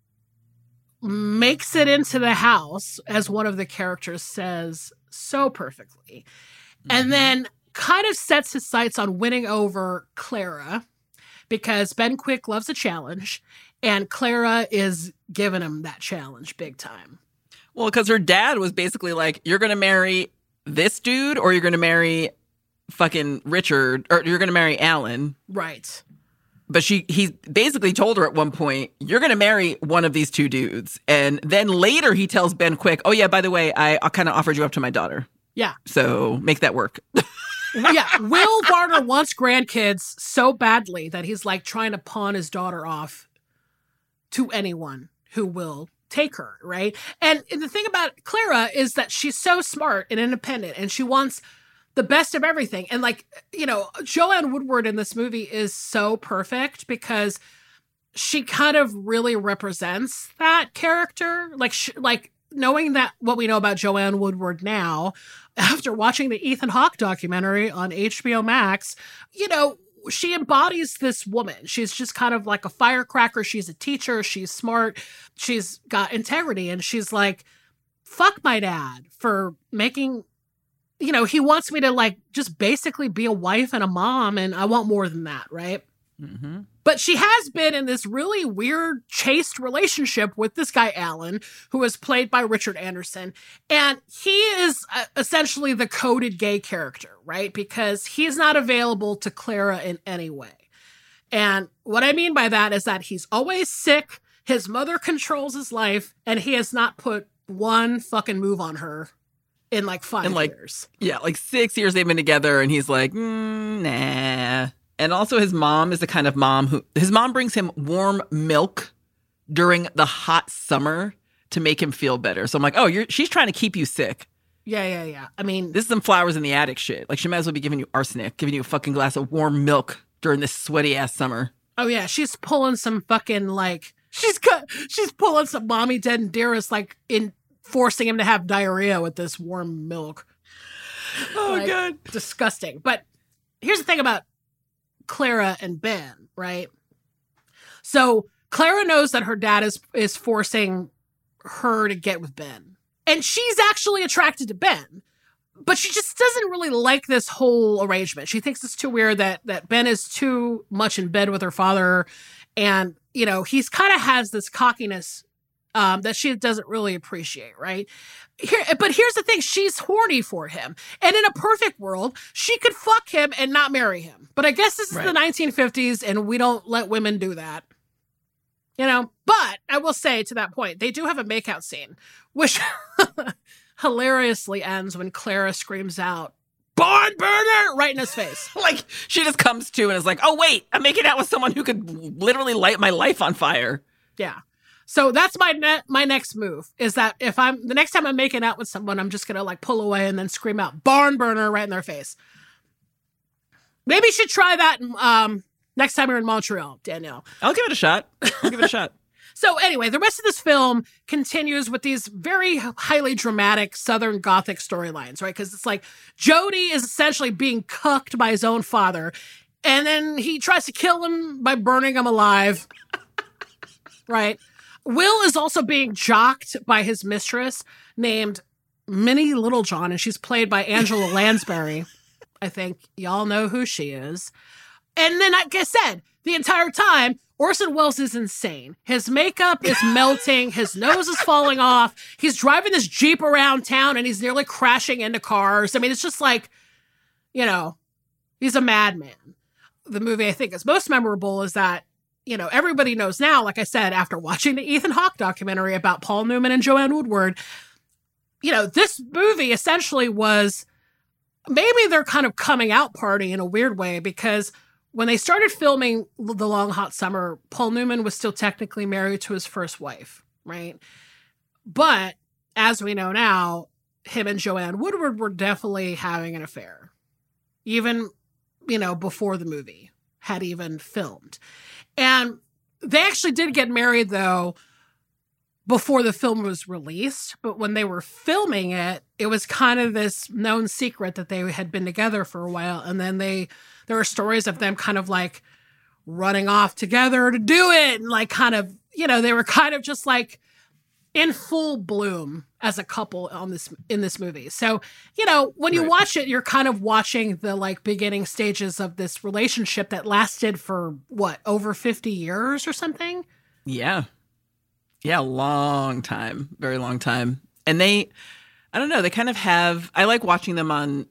makes it into the house, as one of the characters says so perfectly, mm-hmm. and then kind of sets his sights on winning over Clara because Ben Quick loves a challenge and Clara is giving him that challenge big time. Well, because her dad was basically like, you're going to marry this dude or you're going to marry fucking Richard or you're going to marry Alan. Right. But she, he basically told her at one point, you're going to marry one of these two dudes. And then later he tells Ben Quick, oh, yeah, by the way, I, I kind of offered you up to my daughter. Yeah. So make that work. Yeah. Will Varner wants grandkids so badly that he's like trying to pawn his daughter off to anyone who will take her. Right. And, and the thing about Clara is that she's so smart and independent and she wants the best of everything. And like, you know, Joanne Woodward in this movie is so perfect because she kind of really represents that character. Like, sh- like knowing that what we know about Joanne Woodward now, after watching the Ethan Hawke documentary on H B O Max, you know, she embodies this woman. She's just kind of like a firecracker. She's a teacher. She's smart. She's got integrity. And she's like, fuck my dad for making... You know, he wants me to like just basically be a wife and a mom, and I want more than that, right? Mm-hmm. But she has been in this really weird, chaste relationship with this guy, Alan, who is played by Richard Anderson. And he is uh, essentially the coded gay character, right? Because he's not available to Clara in any way. And what I mean by that is that he's always sick, his mother controls his life, and he has not put one fucking move on her in like five in like, years. Yeah, like six years they've been together and he's like, mm, nah. And also his mom is the kind of mom who, his mom brings him warm milk during the hot summer to make him feel better. So I'm like, oh, you're she's trying to keep you sick. Yeah, yeah, yeah. I mean, this is some flowers in the attic shit. Like she might as well be giving you arsenic, giving you a fucking glass of warm milk during this sweaty ass summer. Oh yeah, she's pulling some fucking like, she's got, she's pulling some mommy dead and dearest like in, forcing him to have diarrhea with this warm milk. Oh, like, God. Disgusting. But here's the thing about Clara and Ben, right? So Clara knows that her dad is, is forcing her to get with Ben. And she's actually attracted to Ben. But she just doesn't really like this whole arrangement. She thinks it's too weird that, that Ben is too much in bed with her father. And, you know, he's kind of has this cockiness Um, that she doesn't really appreciate, right? Here, but here's the thing. She's horny for him. And in a perfect world, she could fuck him and not marry him. But I guess this is right. The nineteen fifties, and we don't let women do that. You know? But I will say, to that point, they do have a makeout scene, which hilariously ends when Clara screams out, "Barn burner!" right in his face. Like, she just comes to and is like, oh, wait, I'm making out with someone who could literally light my life on fire. Yeah. So that's my ne- my next move is that if I'm the next time I'm making out with someone, I'm just going to like pull away and then scream out "barn burner" right in their face. Maybe you should try that um, next time you're in Montreal, Danielle. I'll give it a shot. I'll give it a shot. So anyway, the rest of this film continues with these very highly dramatic Southern Gothic storylines, right? Because it's like Jody is essentially being cucked by his own father, and then he tries to kill him by burning him alive, right? Will is also being jocked by his mistress named Minnie Littlejohn, and she's played by Angela Lansbury. I think y'all know who she is. And then, like I said, the entire time, Orson Welles is insane. His makeup is melting. His nose is falling off. He's driving this Jeep around town, and he's nearly crashing into cars. I mean, it's just like, you know, he's a madman. The movie I think is most memorable is that, you know, everybody knows now, like I said, after watching the Ethan Hawke documentary about Paul Newman and Joanne Woodward, you know, this movie essentially was maybe their kind of coming out party in a weird way, because when they started filming The Long Hot Summer, Paul Newman was still technically married to his first wife, right? But as we know now, him and Joanne Woodward were definitely having an affair. Even, you know, before the movie had even filmed. And they actually did get married, though, before the film was released. But when they were filming it, it was kind of this known secret that they had been together for a while. And then they, there are stories of them kind of like running off together to do it. And like kind of, you know, they were kind of just like in full bloom as a couple on this, in this movie. So, you know, when you Right. watch it, you're kind of watching the like beginning stages of this relationship that lasted for what, over fifty years or something? Yeah. Yeah, long time. Very long time. And they, I don't know, they kind of have, I like watching them on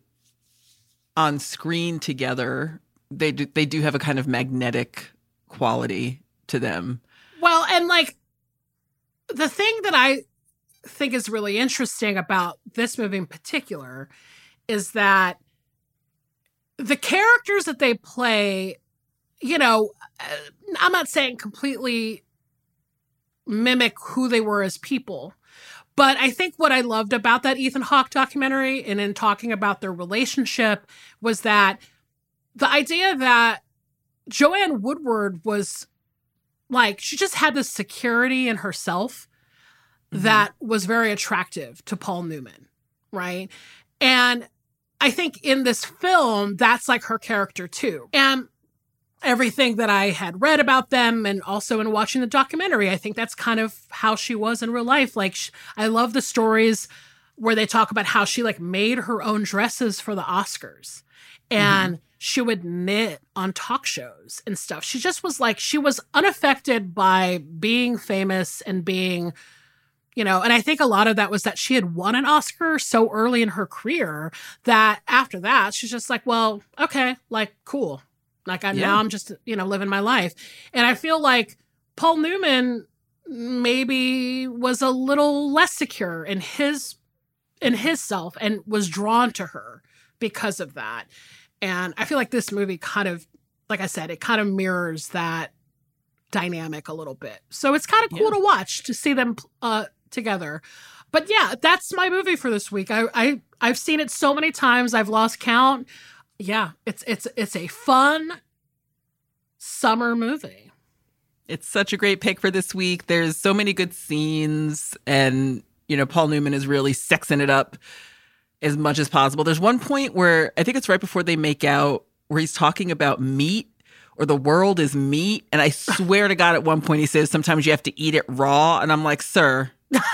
on screen together. They do, they do have a kind of magnetic quality to them. Well, and like the thing that I think is really interesting about this movie in particular is that the characters that they play, you know, I'm not saying completely mimic who they were as people, but I think what I loved about that Ethan Hawke documentary and in talking about their relationship was that the idea that Joanne Woodward was like, she just had this security in herself mm-hmm. that was very attractive to Paul Newman, right? And I think in this film, that's like her character too. And everything that I had read about them and also in watching the documentary, I think that's kind of how she was in real life. Like, she, I love the stories where they talk about how she like made her own dresses for the Oscars and mm-hmm. she would knit on talk shows and stuff. She just was like, she was unaffected by being famous and being, you know, and I think a lot of that was that she had won an Oscar so early in her career that after that, she's just like, well, okay, like, cool. Like I'm, yeah. now I'm just, you know, living my life. And I feel like Paul Newman maybe was a little less secure in his, in his self and was drawn to her because of that. And I feel like this movie kind of, like I said, it kind of mirrors that dynamic a little bit. So it's kind of cool yeah. to watch, to see them uh, together. But yeah, that's my movie for this week. I, I, I've seen it so many times. I've lost count. Yeah, it's it's it's a fun summer movie. It's such a great pick for this week. There's so many good scenes, and you know, Paul Newman is really sexing it up as much as possible. There's one point where I think it's right before they make out where he's talking about meat or the world is meat, and I swear to God, at one point he says sometimes you have to eat it raw, and I'm like, sir,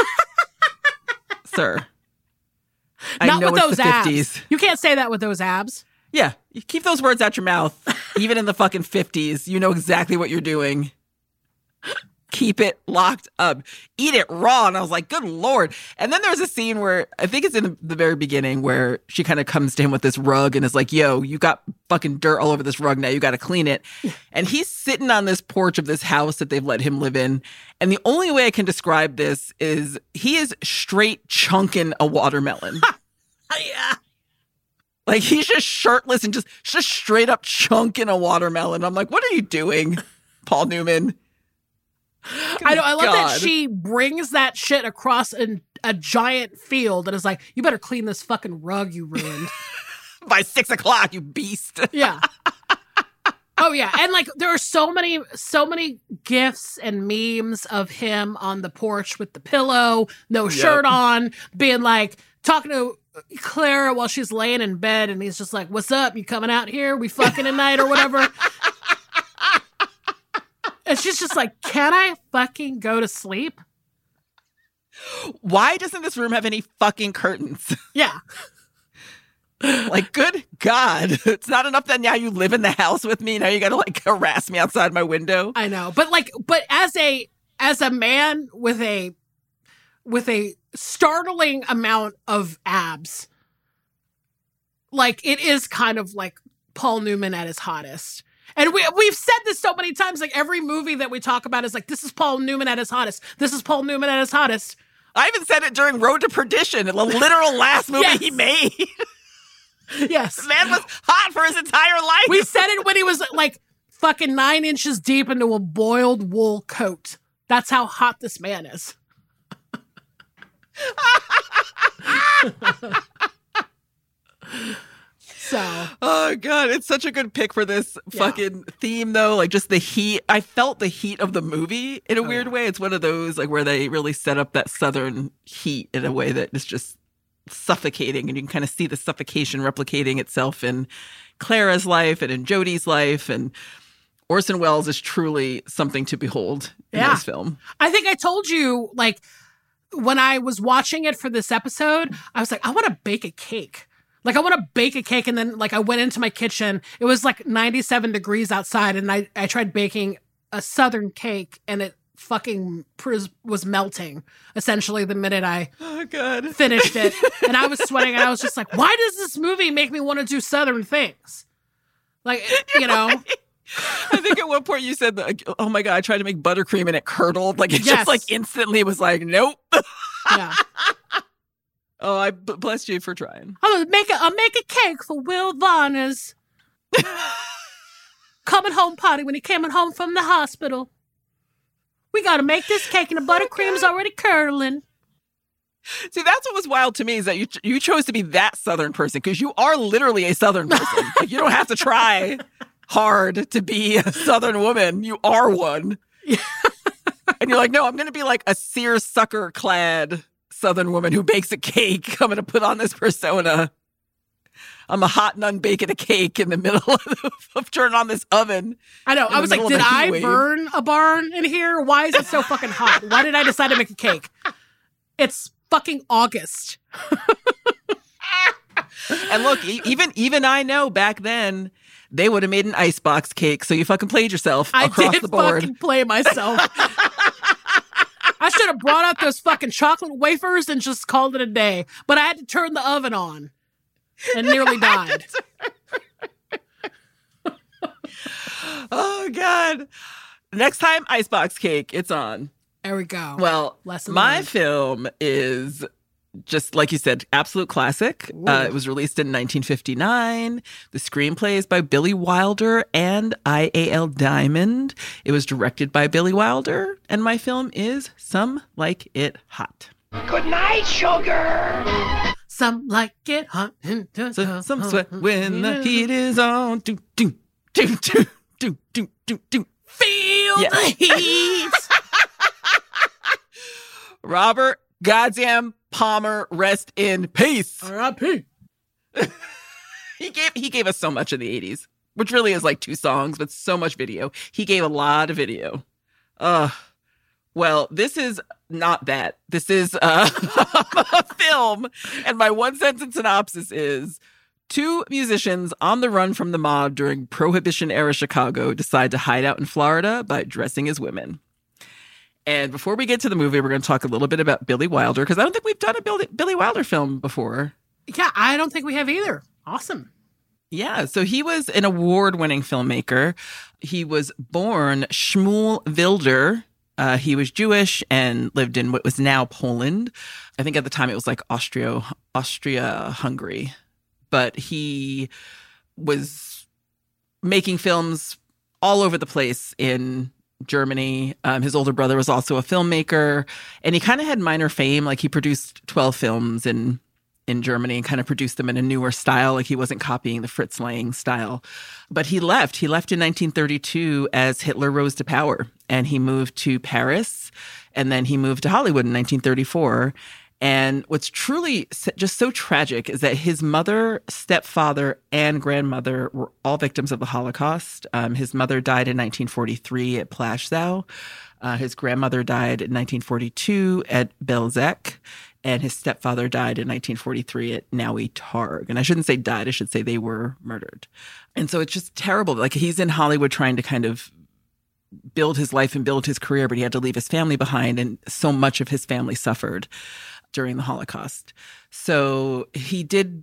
sir, I Not know with it's those the fifties. Abs. You can't say that with those abs. Yeah, you keep those words out your mouth. Even in the fucking fifties, you know exactly what you're doing. Keep it locked up. Eat it raw. And I was like, good Lord. And then there's a scene where, I think it's in the very beginning, where she kind of comes to him with this rug and is like, yo, you got fucking dirt all over this rug now. You got to clean it. And he's sitting on this porch of this house that they've let him live in. And the only way I can describe this is he is straight chunking a watermelon. Yeah. Like, he's just shirtless and just, just straight up chunking a watermelon. I'm like, what are you doing, Paul Newman? I know. I love God. that she brings that shit across an, a giant field and is like, you better clean this fucking rug you ruined. By six o'clock, you beast. Yeah. Oh, yeah. And, like, there are so many, so many GIFs and memes of him on the porch with the pillow, no shirt Yep. on, being like, talking to Clara while she's laying in bed, and he's just like, what's up? You coming out here? We fucking tonight or whatever. And she's just like, can I fucking go to sleep? Why doesn't this room have any fucking curtains? Yeah. Like, good God. It's not enough that now you live in the house with me. Now you got to, like, harass me outside my window. I know. But, like, but as a, as a man with a, with a startling amount of abs, like, it is kind of like Paul Newman at his hottest. And we, we've said this so many times, like, every movie that we talk about is like, this is Paul Newman at his hottest. This is Paul Newman at his hottest. I even said it during Road to Perdition, the literal last movie Yes. he made. Yes. The man was hot for his entire life. We said it when he was like fucking nine inches deep into a boiled wool coat. That's how hot this man is. So. Oh, God. It's such a good pick for this yeah. fucking theme, though. Like, just the heat. I felt the heat of the movie in a oh, weird yeah. way. It's one of those, like, where they really set up that Southern heat in a way that is just suffocating. And you can kind of see the suffocation replicating itself in Clara's life and in Jodie's life. And Orson Welles is truly something to behold in yeah. this film. I think I told you, like, when I was watching it for this episode, I was like, I want to bake a cake. Like, I want to bake a cake. And then, like, I went into my kitchen. It was, like, ninety-seven degrees outside. And I, I tried baking a Southern cake. And it fucking was melting, essentially, the minute I oh, God. finished it. And I was sweating. And I was just like, why does this movie make me want to do Southern things? Like, you know. I think at one point you said, that, oh, my God, I tried to make buttercream and it curdled. Like, it yes. just, like, instantly was like, nope. Yeah. Oh, I b- bless you for trying. I'll make a, I'll make a cake for Will Varner's coming home party when he came home from the hospital. We got to make this cake and the buttercream's oh, already curdling. See, that's what was wild to me is that you you chose to be that Southern person because you are literally a Southern person. Like, you don't have to try hard to be a Southern woman. You are one. And you're like, no, I'm going to be like a seersucker clad Southern woman who bakes a cake. I'm going to put on this persona. I'm a hot nun baking a cake in the middle of, of turning on this oven. I know. I was like, did I wave. burn a barn in here? Why is it so fucking hot? Why did I decide to make a cake? It's fucking August. And look, e- even even I know back then they would have made an icebox cake. So you fucking played yourself I across did the board. fucking play myself. I should have brought out those fucking chocolate wafers and just called it a day. But I had to turn the oven on and nearly died. Oh, God. Next time, icebox cake. It's on. There we go. Well, Lesson my learned. film is just, like you said, absolute classic. Uh, it was released in nineteen fifty-nine. The screenplay is by Billy Wilder and I A L Diamond. It was directed by Billy Wilder. And my film is Some Like It Hot. Good night, sugar. Some like it hot. So, some sweat when the heat is on. Do, do, do, do, do, do, do, do. Feel Yeah. the heat. Robert goddamn Palmer, rest in peace. R I P He gave he gave us so much in the eighties, which really is like two songs, but so much video. He gave a lot of video. Uh, well, this is not that. This is uh, a film, and my one sentence synopsis is: two musicians on the run from the mob during Prohibition-era Chicago decide to hide out in Florida by dressing as women. And before we get to the movie, we're going to talk a little bit about Billy Wilder, because I don't think we've done a Billy, Billy Wilder film before. Yeah, I don't think we have either. Awesome. Yeah, so he was an award-winning filmmaker. He was born Shmuel Wilder. Uh, he was Jewish and lived in what was now Poland. I think at the time it was like Austria, Austria-Hungary. But he was making films all over the place in Germany. Um, his older brother was also a filmmaker, and he kind of had minor fame. Like, he produced twelve films in in Germany and kind of produced them in a newer style. Like, he wasn't copying the Fritz Lang style. But he left. He left in nineteen thirty-two as Hitler rose to power, and he moved to Paris, and then he moved to Hollywood in nineteen thirty-four. And what's truly just so tragic is that his mother, stepfather, and grandmother were all victims of the Holocaust. Um, his mother died in nineteen forty-three at Plaszow. Uh, his grandmother died in nineteen forty-two at Belzec. And his stepfather died in nineteen forty-three at Nowy Targ. And I shouldn't say died, I should say they were murdered. And so it's just terrible. Like, he's in Hollywood trying to kind of build his life and build his career, but he had to leave his family behind. And so much of his family suffered during the Holocaust. So he did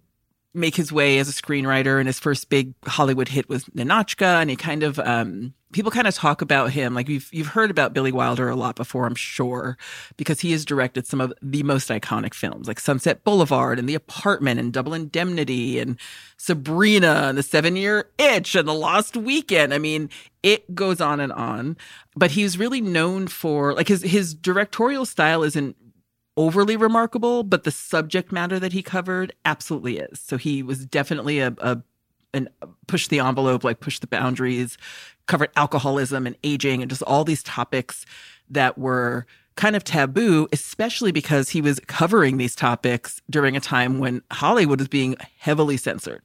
make his way as a screenwriter, and his first big Hollywood hit was Ninotchka, and he kind of um people kind of talk about him like you've you've heard about Billy Wilder a lot before, I'm sure, because he has directed some of the most iconic films like Sunset Boulevard and The Apartment and Double Indemnity and Sabrina and The Seven-Year Itch and The Lost Weekend. I mean, it goes on and on. But he's really known for like his his directorial style isn't overly remarkable, but the subject matter that he covered absolutely is. So he was definitely a, a an push the envelope, like push the boundaries, covered alcoholism and aging and just all these topics that were kind of taboo, especially because he was covering these topics during a time when Hollywood was being heavily censored.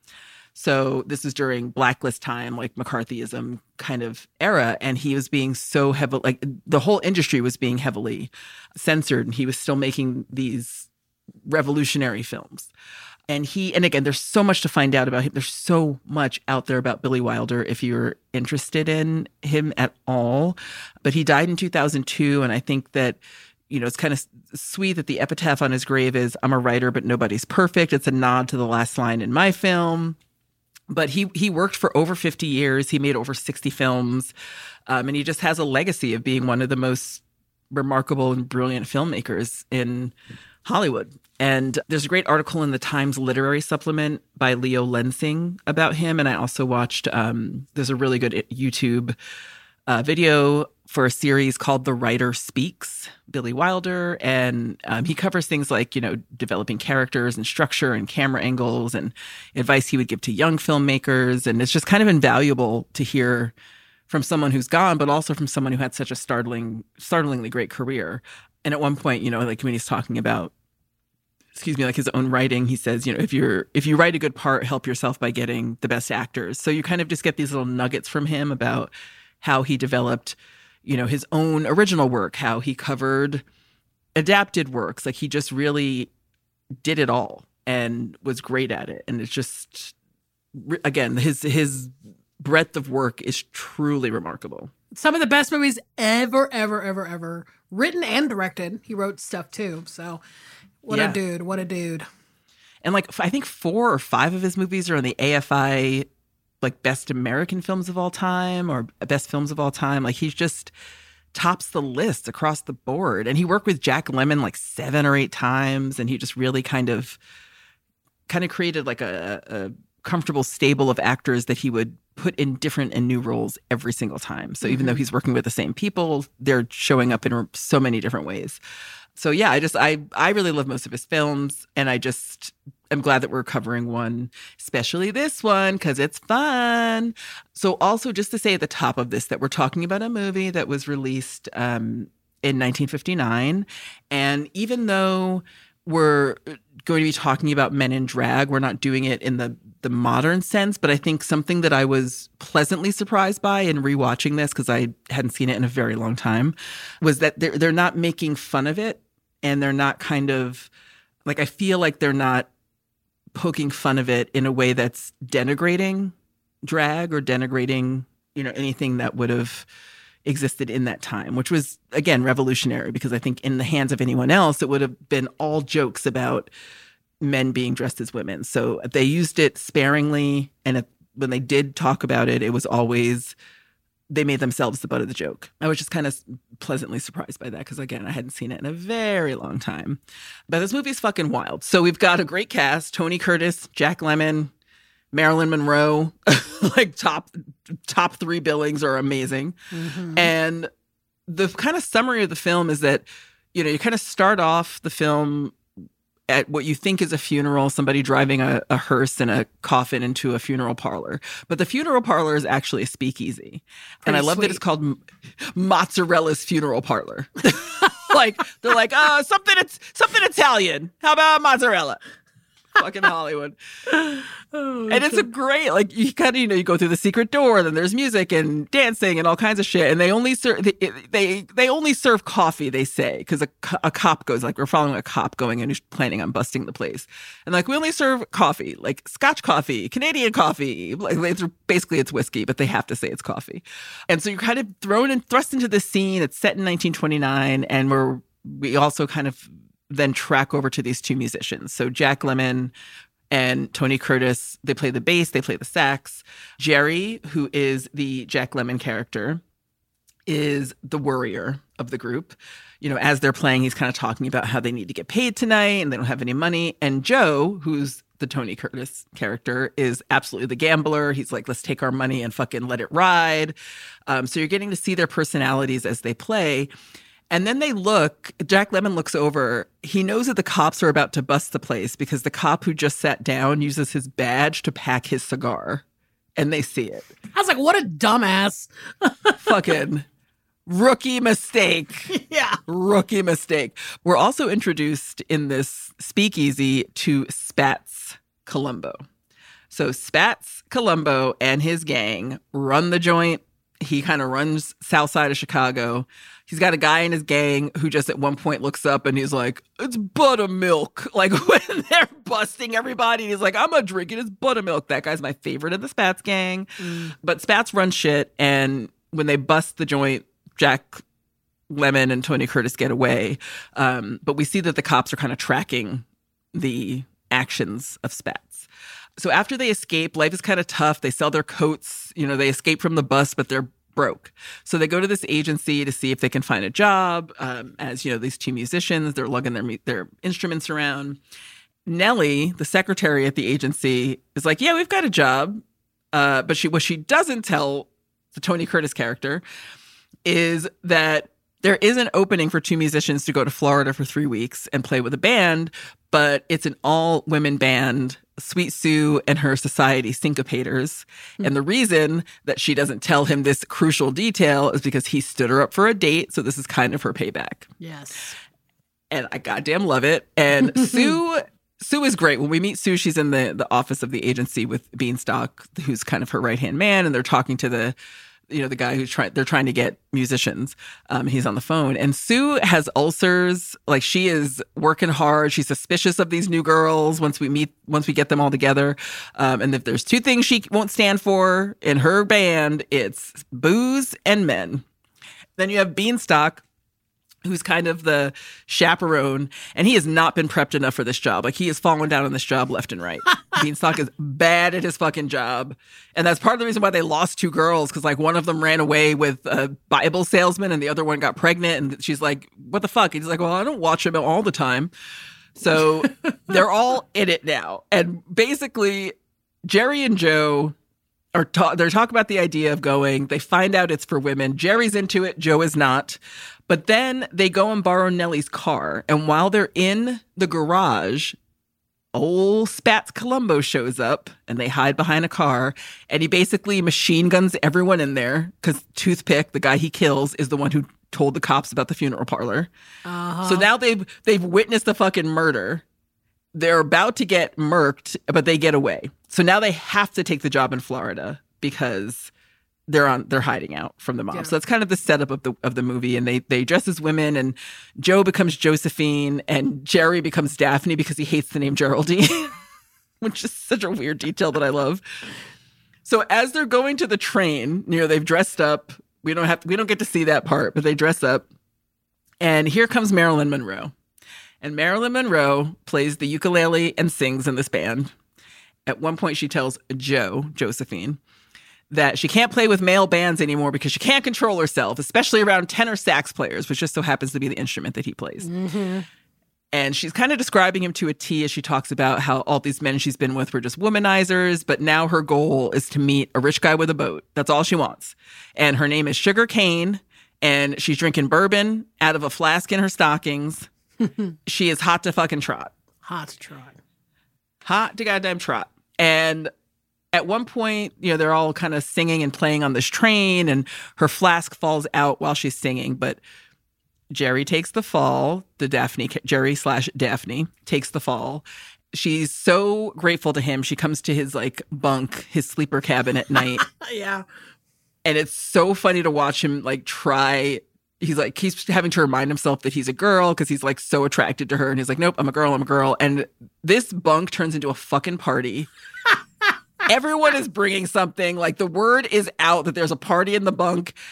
So this is during blacklist time, like McCarthyism kind of era. And he was being so heavily, like the whole industry was being heavily censored. And he was still making these revolutionary films. And he, and again, there's so much to find out about him. There's so much out there about Billy Wilder if you're interested in him at all. But he died in two thousand two. And I think that, you know, it's kind of sweet that the epitaph on his grave is, "I'm a writer, but nobody's perfect." It's a nod to the last line in my film. But he he worked for over fifty years. He made over sixty films. Um, and he just has a legacy of being one of the most remarkable and brilliant filmmakers in Hollywood. And there's a great article in the Times Literary Supplement by Leo Lensing about him. And I also watched, um, there's a really good YouTube uh, video for a series called The Writer Speaks, Billy Wilder. And um, he covers things like, you know, developing characters and structure and camera angles and advice he would give to young filmmakers. And it's just kind of invaluable to hear from someone who's gone, but also from someone who had such a startling, startlingly great career. And at one point, you know, like when he's talking about, excuse me, like his own writing, he says, you know, if you're, if you write a good part, help yourself by getting the best actors. So you kind of just get these little nuggets from him about how he developed, you know, his own original work, how he covered adapted works. Like he just really did it all and was great at it. And it's just, again, his, his breadth of work is truly remarkable. Some of the best movies ever, ever, ever, ever written and directed. He wrote stuff too. So what yeah. a dude. What a dude. And like, I think four or five of his movies are on the A F I, like best American films of all time or best films of all time. Like he's just tops the list across the board. And he worked with Jack Lemmon like seven or eight times. And he just really kind of, kind of created like a, a comfortable stable of actors that he would put in different and new roles every single time. So mm-hmm. even though he's working with the same people, they're showing up in so many different ways. So yeah, I just, I, I really love most of his films. And I just, I'm glad that we're covering one, especially this one, because it's fun. So also just to say at the top of this that we're talking about a movie that was released um, in nineteen fifty-nine. And even though we're going to be talking about men in drag, we're not doing it in the, the modern sense. But I think something that I was pleasantly surprised by in rewatching this, because I hadn't seen it in a very long time, was that they're, they're not making fun of it. And they're not kind of, like, I feel like they're not poking fun of it in a way that's denigrating drag or denigrating, you know, anything that would have existed in that time, which was, again, revolutionary, because I think in the hands of anyone else, it would have been all jokes about men being dressed as women. So they used it sparingly. And it, when they did talk about it, it was always, they made themselves the butt of the joke. I was just kind of pleasantly surprised by that because, again, I hadn't seen it in a very long time. But this movie's fucking wild. So we've got a great cast: Tony Curtis, Jack Lemmon, Marilyn Monroe. Like top top three billings are amazing. Mm-hmm. And the kind of summary of the film is that, you know, you kind of start off the film at what you think is a funeral, somebody driving a, a hearse and a coffin into a funeral parlor. But the funeral parlor is actually a speakeasy. Pretty and I love sweet. that it's called M- Mozzarella's Funeral Parlor. Like, they're like, oh, something, it's something Italian. How about mozzarella? Fucking Hollywood. Oh, and it's a great, like, you kind of, you know, you go through the secret door, then there's music and dancing and all kinds of shit. And they only serve, they, they, they only serve coffee, they say, because a, a cop goes, like, we're following a cop going in who's planning on busting the place. And, like, we only serve coffee, like Scotch coffee, Canadian coffee. Like, it's, basically, it's whiskey, but they have to say it's coffee. And so you're kind of thrown and thrust into this scene. It's set in nineteen twenty-nine, and we're, we also kind of then track over to these two musicians. So Jack Lemmon and Tony Curtis, they play the bass, they play the sax. Jerry, who is the Jack Lemmon character, is the worrier of the group. You know, as they're playing, he's kind of talking about how they need to get paid tonight and they don't have any money. And Joe, who's the Tony Curtis character, is absolutely the gambler. He's like, let's take our money and fucking let it ride. Um, so you're getting to see their personalities as they play. And then they look, Jack Lemmon looks over. He knows that the cops are about to bust the place because the cop who just sat down uses his badge to pack his cigar. And they see it. I was like, what a dumbass. Fucking rookie mistake. Yeah. Rookie mistake. We're also introduced in this speakeasy to Spats Colombo. So Spats Colombo and his gang run the joint. He kind of runs south side of Chicago. He's got a guy in his gang who just at one point looks up and he's like, it's buttermilk. Like when they're busting everybody, he's like, I'm not drinking, it's buttermilk. That guy's my favorite of the Spats gang. Mm. But Spats run shit. And when they bust the joint, Jack Lemmon and Tony Curtis get away. Um, but we see that the cops are kind of tracking the actions of Spats. So after they escape, life is kind of tough. They sell their coats. You know, they escape from the bus, but they're broke. So they go to this agency to see if they can find a job. Um, as, you know, these two musicians, they're lugging their, their instruments around. Nellie, the secretary at the agency, is like, yeah, we've got a job. Uh, but she what she doesn't tell the Tony Curtis character is that there is an opening for two musicians to go to Florida for three weeks and play with a band, but it's an all-women band, Sweet Sue and her society syncopators. Mm-hmm. And the reason that she doesn't tell him this crucial detail is because he stood her up for a date, so this is kind of her payback. Yes. And I goddamn love it. And Sue... Sue is great. When we meet Sue, she's in the, the office of the agency with Beanstalk, who's kind of her right-hand man, and they're talking to the you know, the guy who's trying, they're trying to get musicians. Um, he's on the phone. And Sue has ulcers. Like, she is working hard. She's suspicious of these new girls once we meet, once we get them all together. Um, and if there's two things she won't stand for in her band, it's booze and men. Then you have Beanstalk, who's kind of the chaperone, and he has not been prepped enough for this job. Like, he has fallen down on this job left and right. Beanstalk is bad at his fucking job. And that's part of the reason why they lost two girls, because, like, one of them ran away with a Bible salesman and the other one got pregnant. And she's like, what the fuck? And he's like, well, I don't watch him all the time. So they're all in it now. And basically, Jerry and Joe are ta- they're talking about the idea of going. They find out it's for women. Jerry's into it. Joe is not. But then they go and borrow Nellie's car. And while they're in the garage, old Spats Colombo shows up and they hide behind a car. And he basically machine guns everyone in there because Toothpick, the guy he kills, is the one who told the cops about the funeral parlor. Uh-huh. So now they've they've witnessed the fucking murder. They're about to get murked, but they get away. So now they have to take the job in Florida because they're on they're hiding out from the mob. Yeah. So that's kind of the setup of the of the movie. And they they dress as women, and Joe becomes Josephine and Jerry becomes Daphne because he hates the name Geraldine, which is such a weird detail that I love. So as they're going to the train, you know, they've dressed up. We don't have we don't get to see that part, but they dress up. And here comes Marilyn Monroe. And Marilyn Monroe plays the ukulele and sings in this band. At one point, she tells Joe, Josephine, that she can't play with male bands anymore because she can't control herself, especially around tenor sax players, which just so happens to be the instrument that he plays. Mm-hmm. And she's kind of describing him to a T as she talks about how all these men she's been with were just womanizers, but now her goal is to meet a rich guy with a boat. That's all she wants. And her name is Sugar Cane, and she's drinking bourbon out of a flask in her stockings. She is hot to fucking trot. Hot to trot. Hot to goddamn trot. And at one point, you know, they're all kind of singing and playing on this train, and her flask falls out while she's singing. But Jerry takes the fall. The Daphne, Jerry slash Daphne takes the fall. She's so grateful to him. She comes to his like bunk, his sleeper cabin at night. Yeah. And it's so funny to watch him like try. He's like, he's having to remind himself that he's a girl because he's like so attracted to her. And he's like, nope, I'm a girl, I'm a girl. And this bunk turns into a fucking party. Everyone is bringing something. Like, the word is out that there's a party in the bunk.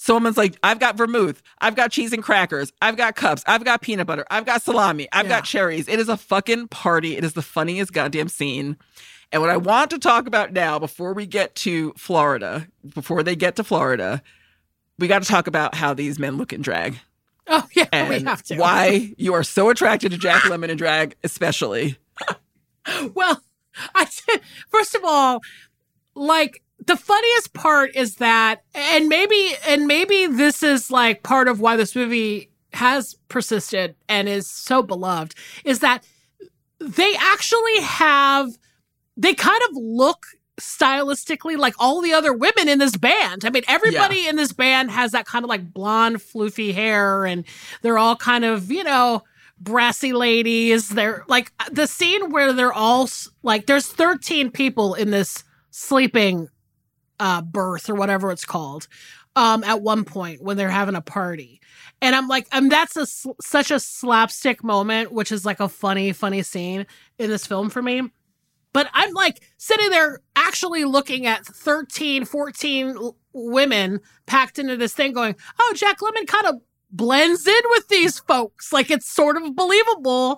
someone's like, I've got vermouth, I've got cheese and crackers, I've got cups, I've got peanut butter, I've got salami, I've Yeah. got cherries. It is a fucking party. It is the funniest goddamn scene. And what I want to talk about now, before we get to Florida, before they get to Florida, we got to talk about how these men look in drag. Oh, yeah, And we have to. why you are so attracted to Jack Lemmon in drag, especially. Well, I first of all, like, the funniest part is that, and maybe, and maybe this is like part of why this movie has persisted and is so beloved, is that they actually have, they kind of look stylistically like all the other women in this band. I mean, everybody Yeah. in this band has that kind of like blonde, floofy hair, and they're all kind of, you know, brassy ladies. They're like the scene where they're all like, there's thirteen people in this sleeping uh, berth or whatever it's called um, at one point when they're having a party. And I'm like, and that's a, such a slapstick moment, which is like a funny, funny scene in this film for me. But I'm like sitting there actually looking at thirteen, fourteen l- women packed into this thing going, oh, Jack Lemmon kind of blends in with these folks. Like, it's sort of believable.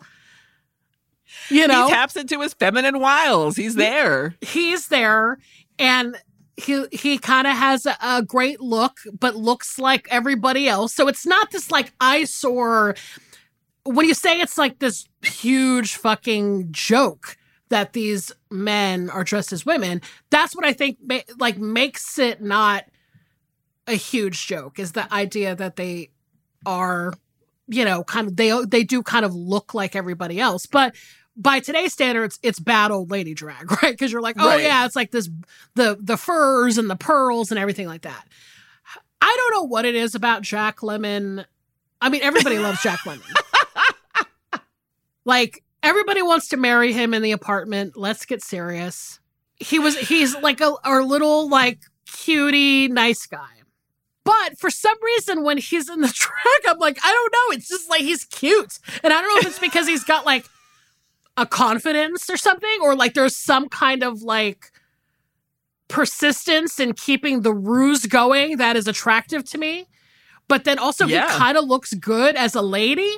You know? He taps into his feminine wiles. He's there. He's there, and he he kind of has a, a great look, but looks like everybody else. So it's not this like eyesore. When you say it's like this huge fucking joke that these men are dressed as women, that's what I think ma- like makes it not a huge joke, is the idea that they are, you know, kind of, they they do kind of look like everybody else. But by today's standards, it's bad old lady drag, right? Because you're like, oh Right. yeah, it's like this, the the furs and the pearls and everything like that. I don't know what it is about Jack Lemmon. I mean, everybody loves Jack Lemmon. Like, everybody wants to marry him in the apartment. Let's get serious. He was, he's like a, our little like cutie, nice guy. But for some reason, when he's in the track, I'm like, I don't know. It's just like, he's cute. And I don't know if it's because he's got like a confidence or something, or like there's some kind of like persistence in keeping the ruse going that is attractive to me. But then also Yeah. he kind of looks good as a lady.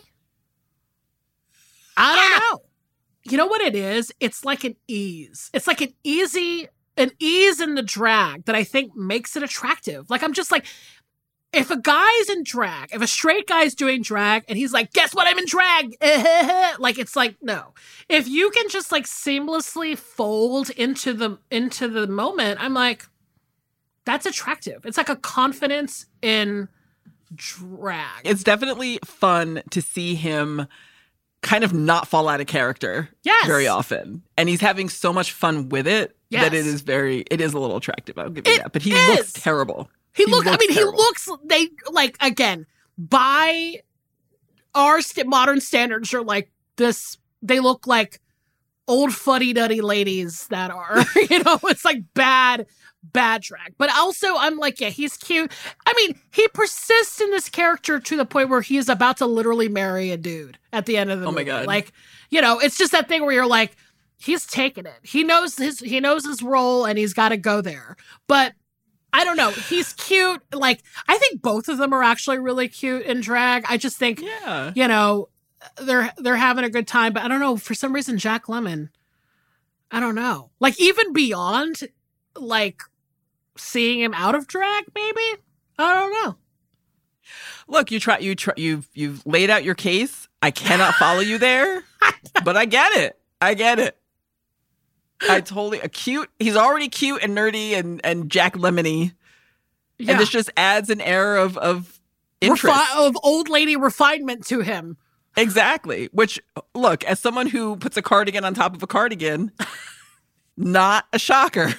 I don't know. You know what it is? It's like an ease. It's like an easy, an ease in the drag that I think makes it attractive. Like, I'm just like, if a guy's in drag, if a straight guy's doing drag and he's like, guess what? I'm in drag. Like, it's like, no. If you can just like seamlessly fold into the, into the moment, I'm like, that's attractive. It's like a confidence in drag. It's definitely fun to see him kind of not fall out of character Yes. very often. And he's having so much fun with it Yes. that it is very, it is a little attractive. I'll give you It that. But he is. looks terrible. He, look. I looks mean, terrible. he looks. They like again by our st- modern standards. Are like this. They look like old fuddy duddy ladies that are. You know, it's like bad, bad drag. But also, I'm like, yeah, he's cute. I mean, he persists in this character to the point where he is about to literally marry a dude at the end of the Oh my movie. God. Like, you know, it's just that thing where you're like, he's taking it. He knows his. He knows his role, and he's got to go there. But I don't know. He's cute. Like, I think both of them are actually really cute in drag. I just think, Yeah. you know, they're they're having a good time. But I don't know. For some reason, Jack Lemmon, I don't know. Like, even beyond, like, seeing him out of drag, maybe? I don't know. Look, you try, you try, you've, you've laid out your case. I cannot follow you there, but I get it. I get it. I totally, a cute, he's already cute and nerdy and, and Jack Lemony. Yeah. And this just adds an air of, of interest. Refi- of old lady refinement to him. Exactly. Which, look, as someone who puts a cardigan on top of a cardigan, not a shocker.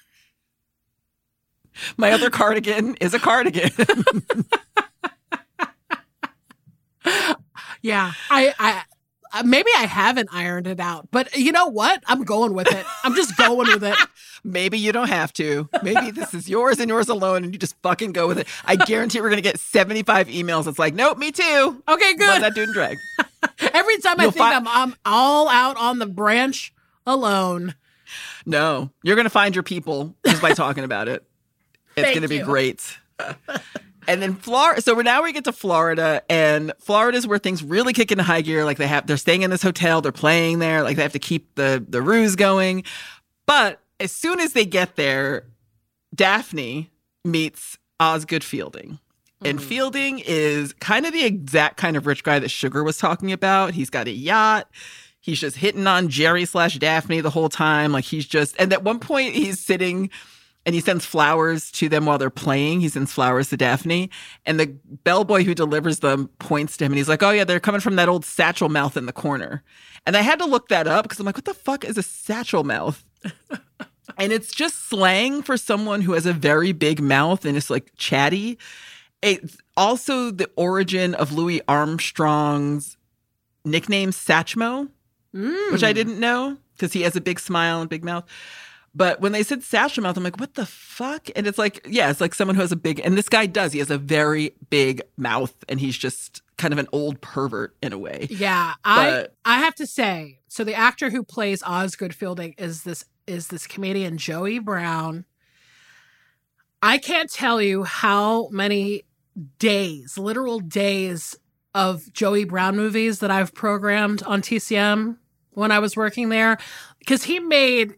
My other cardigan is a cardigan. Yeah, I, I, uh, maybe I haven't ironed it out, but you know what? I'm going with it. I'm just going with it. Maybe you don't have to. Maybe this is yours and yours alone, and you just fucking go with it. I guarantee we're gonna get seventy-five emails. It's like, nope, me too. Okay, Love good. that dude in drag. Every time I You'll think fi- I'm, I'm all out on the branch alone. No, you're gonna find your people just by talking about it. It's Thank gonna be you. great. And then Florida. So we're now we get to Florida, and Florida is where things really kick into high gear. Like they have, they're staying in this hotel, they're playing there, like they have to keep the the ruse going. But as soon as they get there, Daphne meets Osgood Fielding. And mm. Fielding is kind of the exact kind of rich guy that Sugar was talking about. He's got a yacht. He's just hitting on Jerry slash Daphne the whole time. Like he's just, and at one point he's sitting and he sends flowers to them while they're playing. He sends flowers to Daphne. And the bellboy who delivers them points to him and he's like, oh yeah, they're coming from that old satchel mouth in the corner. And I had to look that up because I'm like, what the fuck is a satchel mouth? And it's just slang for someone who has a very big mouth and is like chatty. It's also the origin of Louis Armstrong's nickname Satchmo, mm. which I didn't know because he has a big smile and big mouth. But when they said Satchel mouth, I'm like, what the fuck? And it's like, yeah, it's like someone who has a big, and this guy does. He has a very big mouth and he's just kind of an old pervert in a way. Yeah, but, I I have to say, so the actor who plays Osgood Fielding is this is this comedian Joey Brown. I can't tell you how many days, literal days of Joey Brown movies that I've programmed on T C M when I was working there, because he made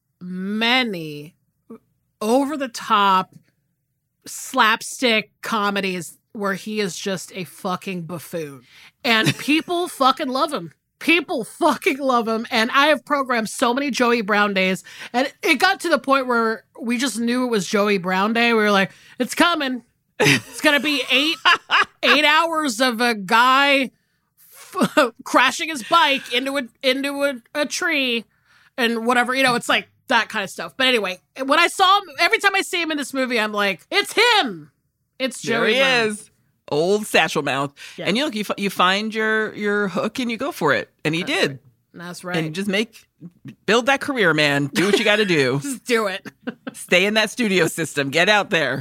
many over-the-top slapstick comedies where he is just a fucking buffoon. And people fucking love him. People fucking love him. And I have programmed so many Joey Brown days. And it got to the point where we just knew it was Joey Brown Day. We were like, it's coming. It's going to be eight eight hours of a guy f- crashing his bike into a, into a, a tree and whatever. You know, it's like that kind of stuff. But anyway, when I saw him, every time I see him in this movie, I'm like, it's him. It's Joey There he Brown. is. Old satchel mouth. Yeah. And you look, you, f- you find your your hook and you go for it. And he That's did. Right. That's right. And you just make, build that career, man. Do what you got to do. Just do it. Stay in that studio system. Get out there.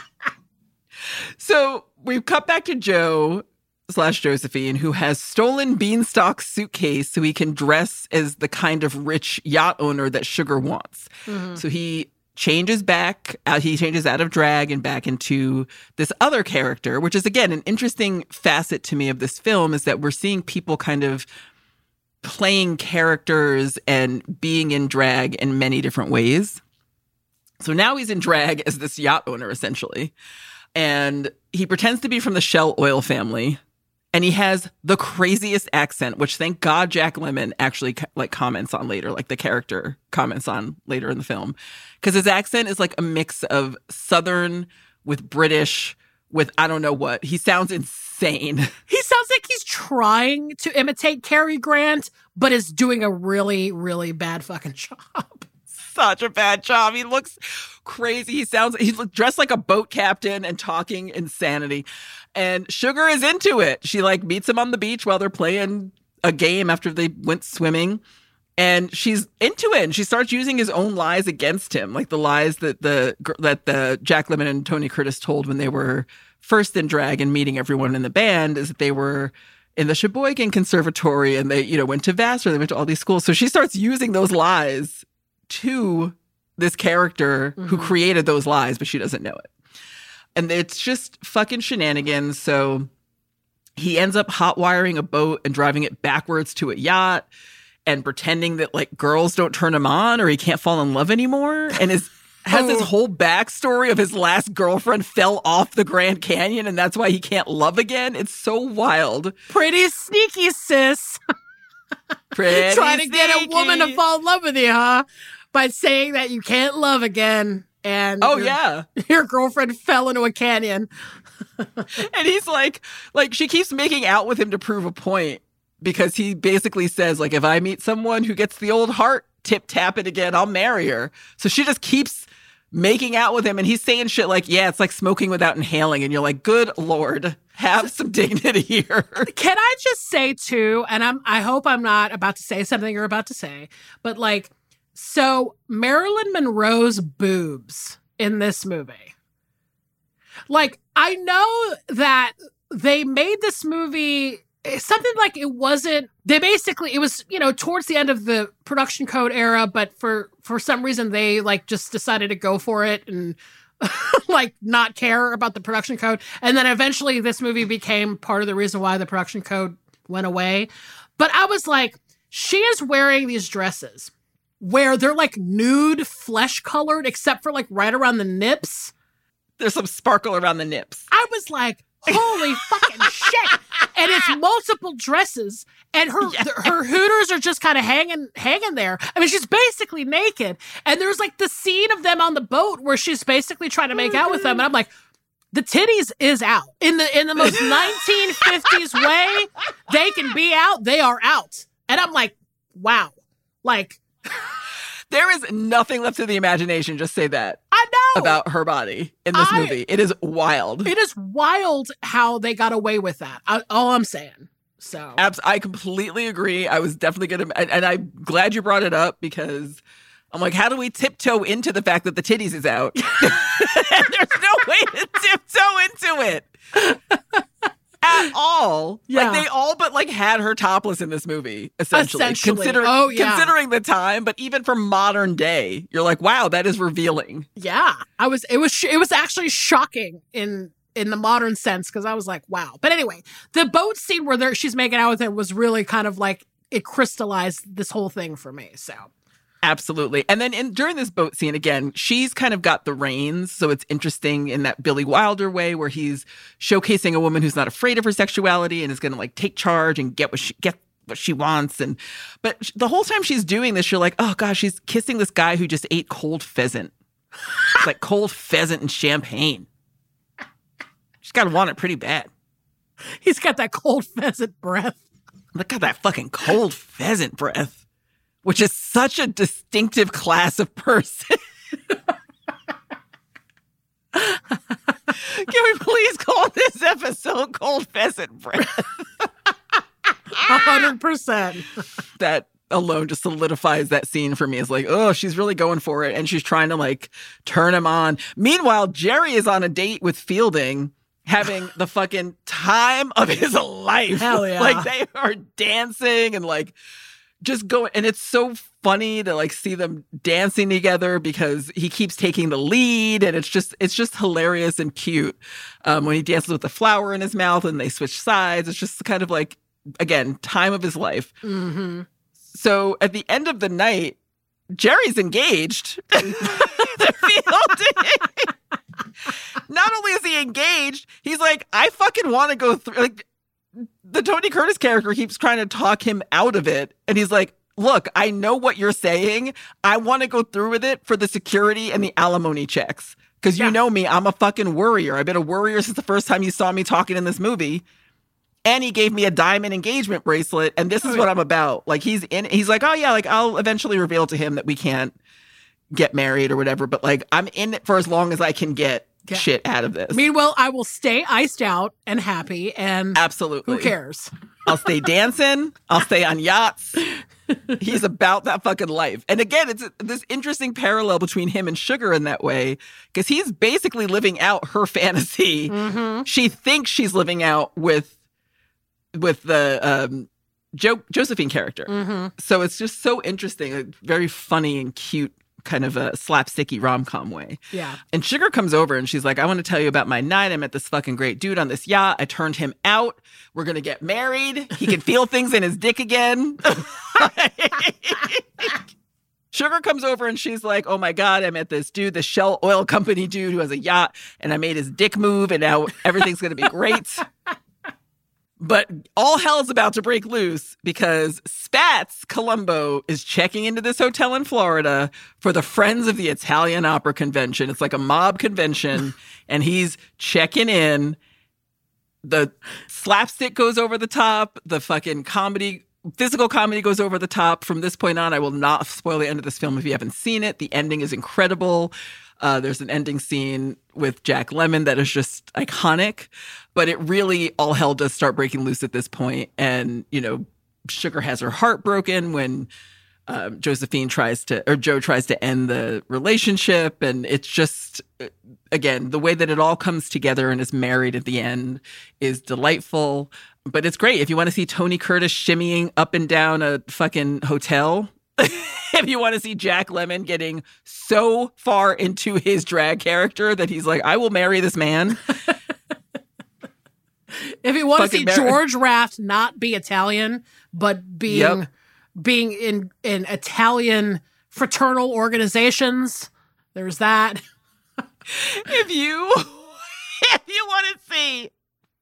So we cut back to Joe slash Josephine, who has stolen Beanstalk's suitcase so he can dress as the kind of rich yacht owner that Sugar wants. Mm-hmm. So he changes back, uh, he changes out of drag and back into this other character, which is, again, an interesting facet to me of this film, is that we're seeing people kind of playing characters and being in drag in many different ways. So now he's in drag as this yacht owner, essentially. And he pretends to be from the Shell Oil family. And he has the craziest accent, which thank God Jack Lemmon actually like comments on later, like the character comments on later in the film. Because his accent is like a mix of Southern with British with I don't know what. He sounds insane. He sounds like he's trying to imitate Cary Grant, but is doing a really, really bad fucking job. Such a bad job. He looks crazy. He sounds, he's dressed like a boat captain and talking insanity. And Sugar is into it. She like meets him on the beach while they're playing a game after they went swimming. And she's into it. And she starts using his own lies against him. Like the lies that the, that the Jack Lemmon and Tony Curtis told when they were first in drag and meeting everyone in the band, is that they were in the Sheboygan Conservatory and they, you know, went to Vassar. They went to all these schools. So she starts using those lies to this character mm-hmm. who created those lies, but she doesn't know it. And it's just fucking shenanigans. So he ends up hot wiring a boat and driving it backwards to a yacht and pretending that like girls don't turn him on or he can't fall in love anymore. And is has oh. this whole backstory of his last girlfriend fell off the Grand Canyon and that's why he can't love again. It's so wild. Pretty sneaky, sis. Pretty Trying to sneaky. get a woman to fall in love with you, huh? By saying that you can't love again. And oh, your, yeah. your girlfriend fell into a canyon. And he's like, like, she keeps making out with him to prove a point because he basically says, like, if I meet someone who gets the old heart tip tapping again, I'll marry her. So she just keeps making out with him. And he's saying shit like, yeah, it's like smoking without inhaling. And you're like, good Lord, have some dignity here. Can I just say, too, and I'm, I hope I'm not about to say something you're about to say, but like, so Marilyn Monroe's boobs in this movie. Like, I know that they made this movie something like it wasn't, they basically, it was, you know, towards the end of the production code era, but for, for some reason they like just decided to go for it and like not care about the production code. And then eventually this movie became part of the reason why the production code went away. But I was like, she is wearing these dresses where they're like nude flesh colored, except for like right around the nips. There's some sparkle around the nips. I was like, holy fucking shit. And it's multiple dresses, and her yeah. her hooters are just kind of hanging hanging there. I mean, she's basically naked. And there's like the scene of them on the boat where she's basically trying to make out with them. And I'm like, the titties is out. In the in the most nineteen fifties way they can be out, they are out. And I'm like, wow. Like, there is nothing left to the imagination, just say that. I know. About her body in this I, movie. It is wild. It is wild how they got away with that. I, all I'm saying. So Abs- I completely agree. I was definitely going to, and, and I'm glad you brought it up because I'm like, how do we tiptoe into the fact that the titties is out? And there's no way to tiptoe into it. At all. Yeah. Like, they all but, like, had her topless in this movie, essentially. Essentially. Considering, oh, yeah. Considering the time, but even for modern day, you're like, wow, that is revealing. Yeah. I was, it was, it was actually shocking in, in the modern sense, because I was like, wow. But anyway, the boat scene where there, she's making out with him was really kind of like, it crystallized this whole thing for me, so. Absolutely. And then in, during this boat scene, again, she's kind of got the reins. So it's interesting in that Billy Wilder way where he's showcasing a woman who's not afraid of her sexuality and is going to like take charge and get what she get what she wants. And but the whole time she's doing this, you're like, oh gosh, she's kissing this guy who just ate cold pheasant. It's like cold pheasant and champagne. She's got to want it pretty bad. He's got that cold pheasant breath. Look at that fucking cold pheasant breath. Which is such a distinctive class of person. Can we please call this episode Cold Pheasant Breath? A hundred percent. That alone just solidifies that scene for me. It's like, oh, she's really going for it. And she's trying to like turn him on. Meanwhile, Jerry is on a date with Fielding, having the fucking time of his life. Hell yeah. Like they are dancing and like, just go, and it's so funny to like see them dancing together because he keeps taking the lead, and it's just it's just hilarious and cute um, when he dances with the flower in his mouth and they switch sides. It's just kind of like, again, time of his life. Mm-hmm. So at the end of the night, Jerry's engaged. Not only is he engaged, he's like, I fucking want to go through like. The Tony Curtis character keeps trying to talk him out of it. And he's like, look, I know what you're saying. I want to go through with it for the security and the alimony checks. Because you yeah. know me, I'm a fucking worrier. I've been a worrier since the first time you saw me talking in this movie. And he gave me a diamond engagement bracelet. And this is oh, what yeah. I'm about. Like, he's in, he's like, oh, yeah, like, I'll eventually reveal to him that we can't get married or whatever. But, like, I'm in it for as long as I can get. Yeah. Shit out of this. Meanwhile, I will stay iced out and happy, and absolutely, who cares? I'll stay dancing. I'll stay on yachts. He's about that fucking life. And again, it's this interesting parallel between him and Sugar in that way, because he's basically living out her fantasy. Mm-hmm. She thinks she's living out with with the um, jo- Josephine character. Mm-hmm. So it's just so interesting, a very funny and cute. Kind of a slapsticky rom-com way. Yeah. And Sugar comes over and she's like, I want to tell you about my night. I met this fucking great dude on this yacht. I turned him out. We're going to get married. He can feel things in his dick again. Sugar comes over and she's like, oh my God, I met this dude, the Shell Oil Company dude who has a yacht, and I made his dick move, and now everything's going to be great. But all hell's about to break loose because Spats Columbo is checking into this hotel in Florida for the Friends of the Italian Opera Convention. It's like a mob convention, and he's checking in. The slapstick goes over the top. The fucking comedy, physical comedy goes over the top. From this point on, I will not spoil the end of this film if you haven't seen it. The ending is incredible. Uh, there's an ending scene with Jack Lemmon that is just iconic, but it really, all hell does start breaking loose at this point. And, you know, Sugar has her heart broken when um, Josephine tries to, or Joe tries to end the relationship. And it's just, again, the way that it all comes together and is married at the end is delightful. But it's great. If you want to see Tony Curtis shimmying up and down a fucking hotel, if you want to see Jack Lemmon getting so far into his drag character that he's like, I will marry this man. If you want to see Mar- George Raft not be Italian, but being Yep. being in, in Italian fraternal organizations, there's that. If you if you want to see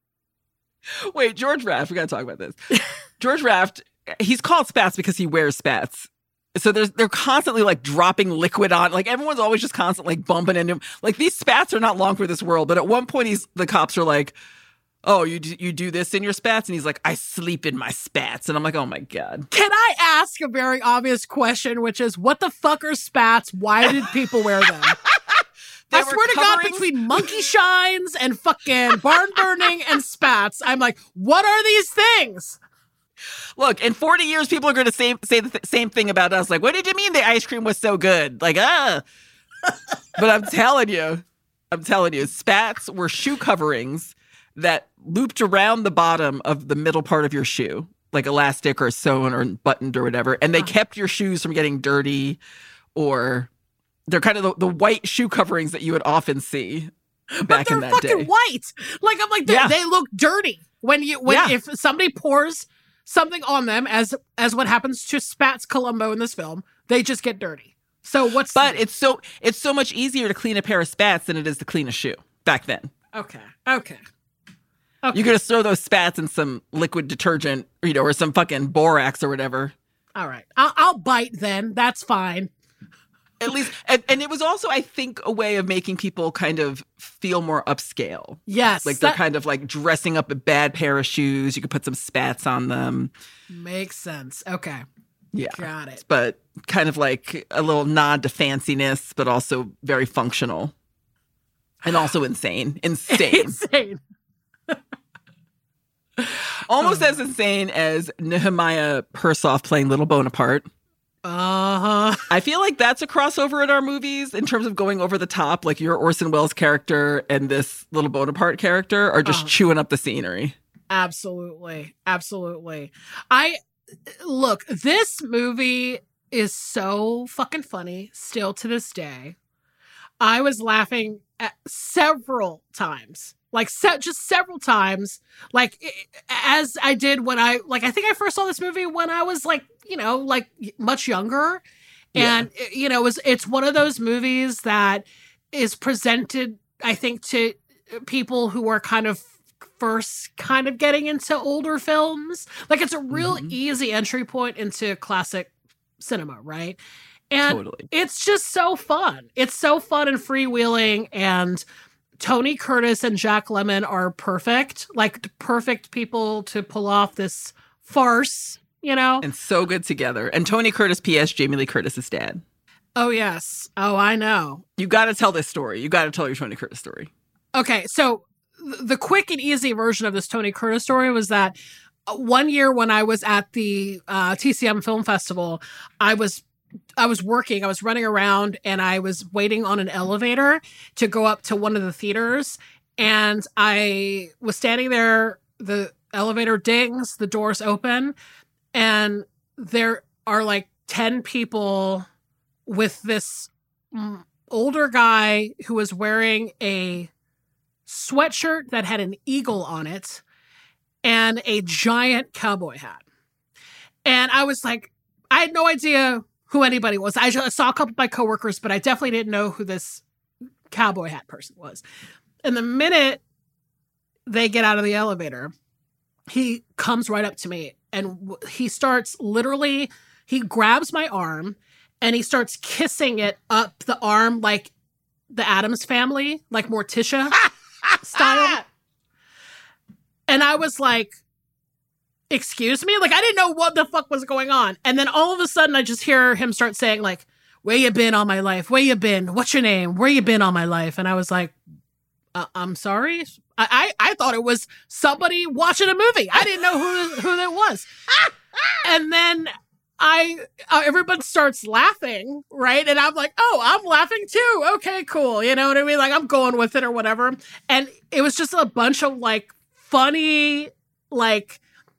Wait, George Raft, we gotta talk about this. George Raft, he's called Spats because he wears spats. So there's they're constantly like dropping liquid on, like everyone's always just constantly like bumping into him. Like these spats are not long for this world. But at one point he's the cops are like, oh, you do, you do this in your spats? And he's like, I sleep in my spats. And I'm like, oh my God. Can I ask a very obvious question, which is, what the fuck are spats? Why did people wear them? I were swear to God, coverings- between monkey shines and fucking barn burning and spats, I'm like, what are these things? Look, in forty years, people are going to say say the th- same thing about us. Like, what did you mean the ice cream was so good? Like, ah. But I'm telling you, I'm telling you, spats were shoe coverings that looped around the bottom of the middle part of your shoe, like elastic or sewn or buttoned or whatever. And they kept your shoes from getting dirty, or they're kind of the, the white shoe coverings that you would often see back in They're that fucking day. white. Like, I'm like, they, Yeah. they look dirty. When you, when, Yeah. if somebody pours something on them, as, as what happens to Spats Columbo in this film, they just get dirty. So what's, But it's so it's so much easier to clean a pair of spats than it is to clean a shoe back then. okay, okay. Okay. You could just throw those spats in some liquid detergent, you know, or some fucking borax or whatever. All right. I'll, I'll bite then. That's fine. At least, and, and it was also, I think, a way of making people kind of feel more upscale. Yes. Like they're that kind of like dressing up a bad pair of shoes. You could put some spats on them. makes sense. Okay. Yeah. Got it. But kind of like a little nod to fanciness, but also very functional. And also insane. Insane. Insane. Almost as insane as Nehemiah Persoff playing Little Bonaparte. Uh-huh. I feel like that's a crossover in our movies in terms of going over the top. Like your Orson Welles character and this Little Bonaparte character are just Uh-huh. chewing up the scenery. Absolutely. Absolutely. I look, this movie is so fucking funny still to this day. I was laughing at several times. Like se- just several times, like i- as I did when I like I think I first saw this movie when I was like, you know, like much younger. And it- you know, it was it's one of those movies that is presented, I think, to people who are kind of first kind of getting into older films. Like it's a real Mhm. easy entry point into classic cinema, right? And Totally. it's just so fun. It's so fun and freewheeling, and Tony Curtis and Jack Lemmon are perfect, like perfect people to pull off this farce, you know? And so good together. And Tony Curtis, P S. Jamie Lee Curtis's dad. Oh, yes. Oh, I know. You got to tell this story. You got to tell your Tony Curtis story. Okay, so th- the quick and easy version of this Tony Curtis story was that uh, one year when I was at the uh, T C M Film Festival, I was I was working, I was running around, and I was waiting on an elevator to go up to one of the theaters. And I was standing there, the elevator dings, the doors open, and there are like ten people with this mm, older guy who was wearing a sweatshirt that had an eagle on it and a giant cowboy hat. And I was like, I had no idea who anybody was. I just saw a couple of my coworkers, but I definitely didn't know who this cowboy hat person was. And the minute they get out of the elevator, he comes right up to me and w- he starts literally, he grabs my arm and he starts kissing it up the arm like the Addams Family, like Morticia style. And I was like, excuse me? Like, I didn't know what the fuck was going on. And then all of a sudden, I just hear him start saying, like, where you been all my life? Where you been? What's your name? Where you been all my life? And I was like, uh, I'm sorry? I, I I thought it was somebody watching a movie. I didn't know who, who that was. And then I, uh, everyone starts laughing, right? And I'm like, oh, I'm laughing too. Okay, cool. You know what I mean? Like, I'm going with it or whatever. And it was just a bunch of, like, funny, like,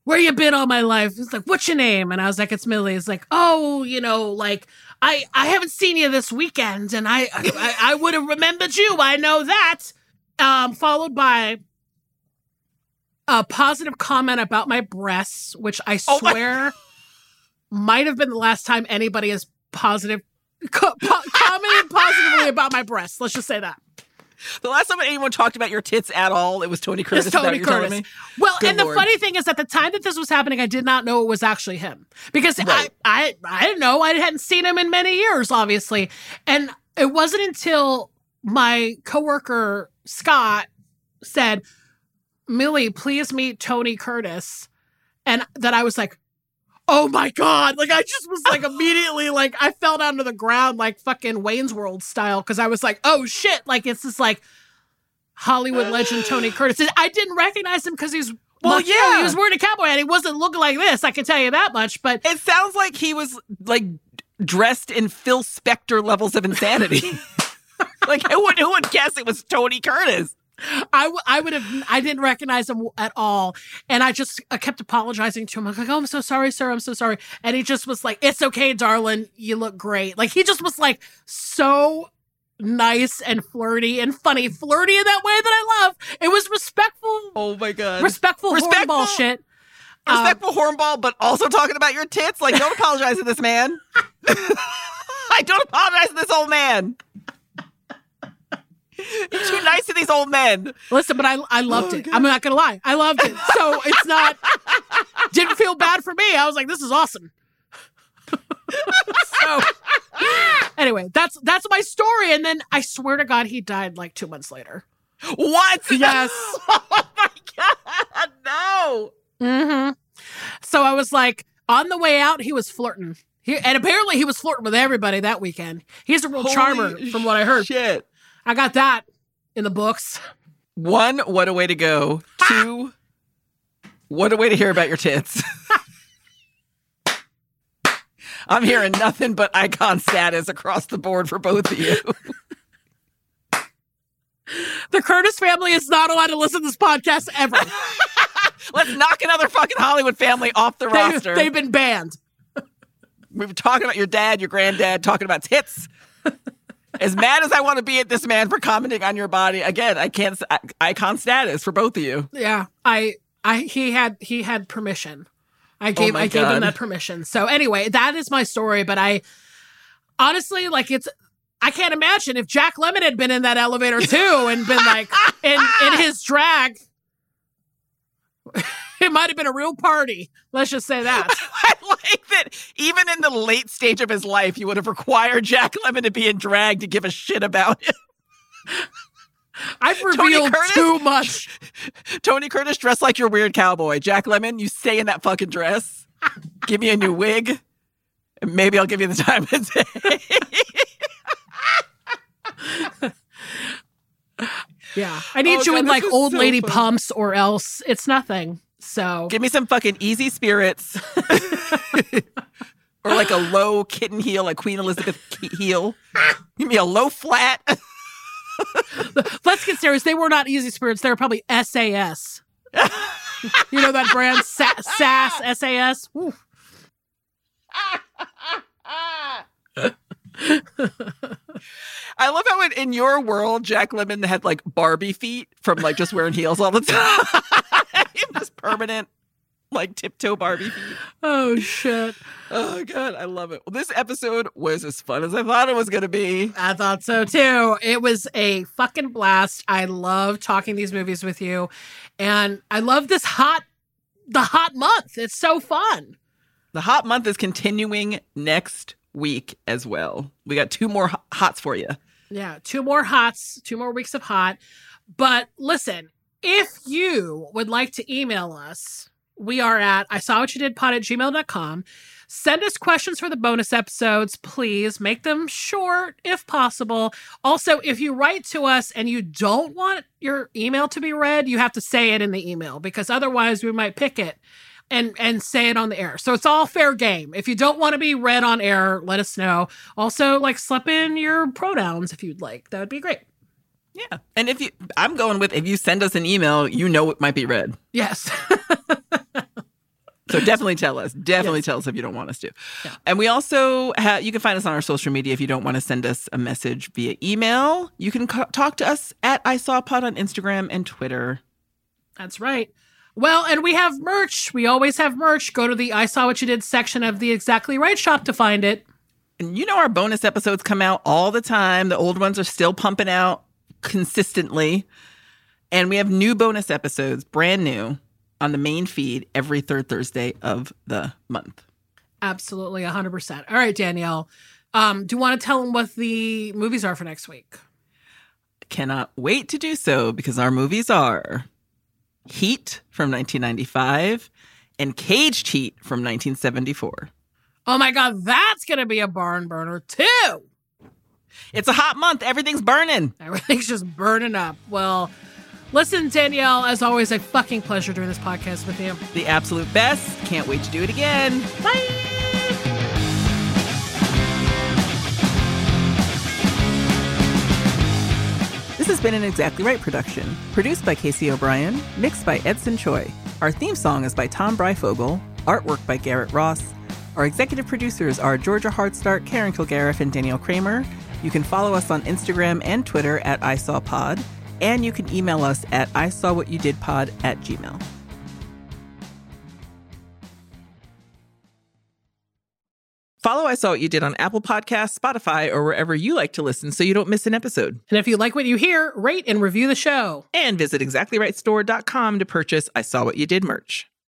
where you been all my life? He's like, what's your name? And I was like, it's Millie. He's like, oh, you know, like, I, I haven't seen you this weekend, and I I, I would have remembered you. I know that. Um, followed by a positive comment about my breasts, which I Oh my- swear might have been the last time anybody has positive co- po- commented positively about my breasts. Let's just say that. The last time anyone talked about your tits at all, it was Tony Curtis. It's Tony Is that what you're Curtis. telling me? Well, Good and the Lord. funny thing is, at the time that this was happening, I did not know it was actually him because Right. I, I, I didn't know. I hadn't seen him in many years, obviously, and it wasn't until my coworker Scott said, "Millie, please meet Tony Curtis," and that I was like, "Oh my god!" Like I just was like immediately like I fell down to the ground like fucking Wayne's World style because I was like, "Oh shit!" Like it's this like Hollywood legend Tony Curtis. And I didn't recognize him because he's Well, much- you know, yeah. he was wearing a cowboy hat. He wasn't looking like this. I can tell you that much. But It sounds like he was like dressed in Phil Spector levels of insanity. Like who would, who would guess it was Tony Curtis? I, w- I would have, I didn't recognize him at all. And I just I kept apologizing to him. I was like, oh, I'm so sorry, sir. I'm so sorry. And he just was like, it's okay, darling. You look great. Like, he just was like so nice and flirty and funny. Flirty in that way that I love. It was respectful, Oh my god. respectful, Respectful- hornball shit. Um, Respectful hornball, but also talking about your tits. Like, don't apologize to this man. I don't apologize to this old man. You're too nice to these old men. Listen, but I I loved Oh, it. God. I'm not gonna lie. I loved it. So it's not didn't feel bad for me. I was like, this is awesome. So anyway, that's that's my story. And then I swear to God, he died like two months later. What? Yes. Oh my god, no. Mm-hmm. So I was like, on the way out, he was flirting. He, and apparently he was flirting with everybody that weekend. He's a real Holy charmer, from what I heard. Shit. I got that in the books. One, what a way to go. Two, what a way to hear about your tits. I'm hearing nothing but icon status across the board for both of you. The Curtis family is not allowed to listen to this podcast ever. Let's knock another fucking Hollywood family off the They, roster. they've been banned. We've been talking about your dad, your granddad, talking about tits. As mad as I want to be at this man for commenting on your body, again, I can't. I, icon status for both of you. Yeah, I, I, he had, he had permission. I gave, my I gave him God. that permission. So anyway, that is my story. But I, honestly, like it's, I can't imagine if Jack Lemmon had been in that elevator too and been like in in his drag. It might have been a real party. Let's just say that. I like that even in the late stage of his life, you would have required Jack Lemmon to be in drag to give a shit about him. I've Tony revealed Curtis? too much. Tony Curtis dressed like your weird cowboy. Jack Lemmon, you stay in that fucking dress. Give me a new wig. And maybe I'll give you the time of day. Yeah, I need Oh, you God, in this like is old so lady fun. pumps, or else it's nothing. So Give me some fucking easy spirits. Or like a low kitten heel, like Queen Elizabeth ke- heel. Give me a low flat. let's get serious. They were not easy spirits. They were probably S A S. You know that brand, Sa- S A S, S A S. Woo. I love how in, in your world, Jack Lemmon had like Barbie feet from like just wearing heels all the time. Just permanent, like tiptoe Barbie feet. Oh shit! Oh God, I love it. Well, this episode was as fun as I thought it was going to be. I thought so too. It was a fucking blast. I love talking these movies with you, and I love this hot, the hot month. It's so fun. The hot month is continuing next week as well. We got two more ho- hots for you. Yeah, two more hots, two more weeks of hot. But listen, if you would like to email us, we are at I saw what you did pod at gmail dot com. Send us questions for the bonus episodes, please. Make them short if possible. Also, if you write to us and you don't want your email to be read, you have to say it in the email, because otherwise we might pick it and and say it on the air. So it's all fair game. If you don't want to be read on air, let us know. Also, like, slip in your pronouns if you'd like. That would be great. Yeah. And if you, I'm going with, if you send us an email, you know it might be read. Yes. So definitely tell us. Definitely Yes. tell us if you don't want us to. Yeah. And we also have, you can find us on our social media if you don't want to send us a message via email. You can co- talk to us at I Saw Pod on Instagram and Twitter. That's right. Well, and we have merch. We always have merch. Go to the I Saw What You Did section of the Exactly Right shop to find it. And you know our bonus episodes come out all the time. The old ones are still pumping out consistently. And we have new bonus episodes, brand new, on the main feed every third Thursday of the month. Absolutely, one hundred percent. All right, Danielle. Um, do you want to tell them what the movies are for next week? Cannot wait to do so because our movies are Heat from nineteen ninety-five and Caged Heat from nineteen seventy-four. Oh my God, that's going to be a barn burner too. It's a hot month. Everything's burning. Everything's just burning up. Well, listen, Danielle, as always, a fucking pleasure doing this podcast with you. The absolute best. Can't wait to do it again. Bye. This has been an Exactly Right production, produced by Casey O'Brien, mixed by Edson Choi. Our theme song is by Tom Breifogel, artwork by Garrett Ross. Our executive producers are Georgia Hardstark, Karen Kilgariff, and Danielle Kramer. You can follow us on Instagram and Twitter at ISawPod, and you can email us at isawwhatyoudidpod at gmail. Follow I Saw What You Did on Apple Podcasts, Spotify, or wherever you like to listen so you don't miss an episode. And if you like what you hear, rate and review the show. And visit exactly right store dot com to purchase I Saw What You Did merch.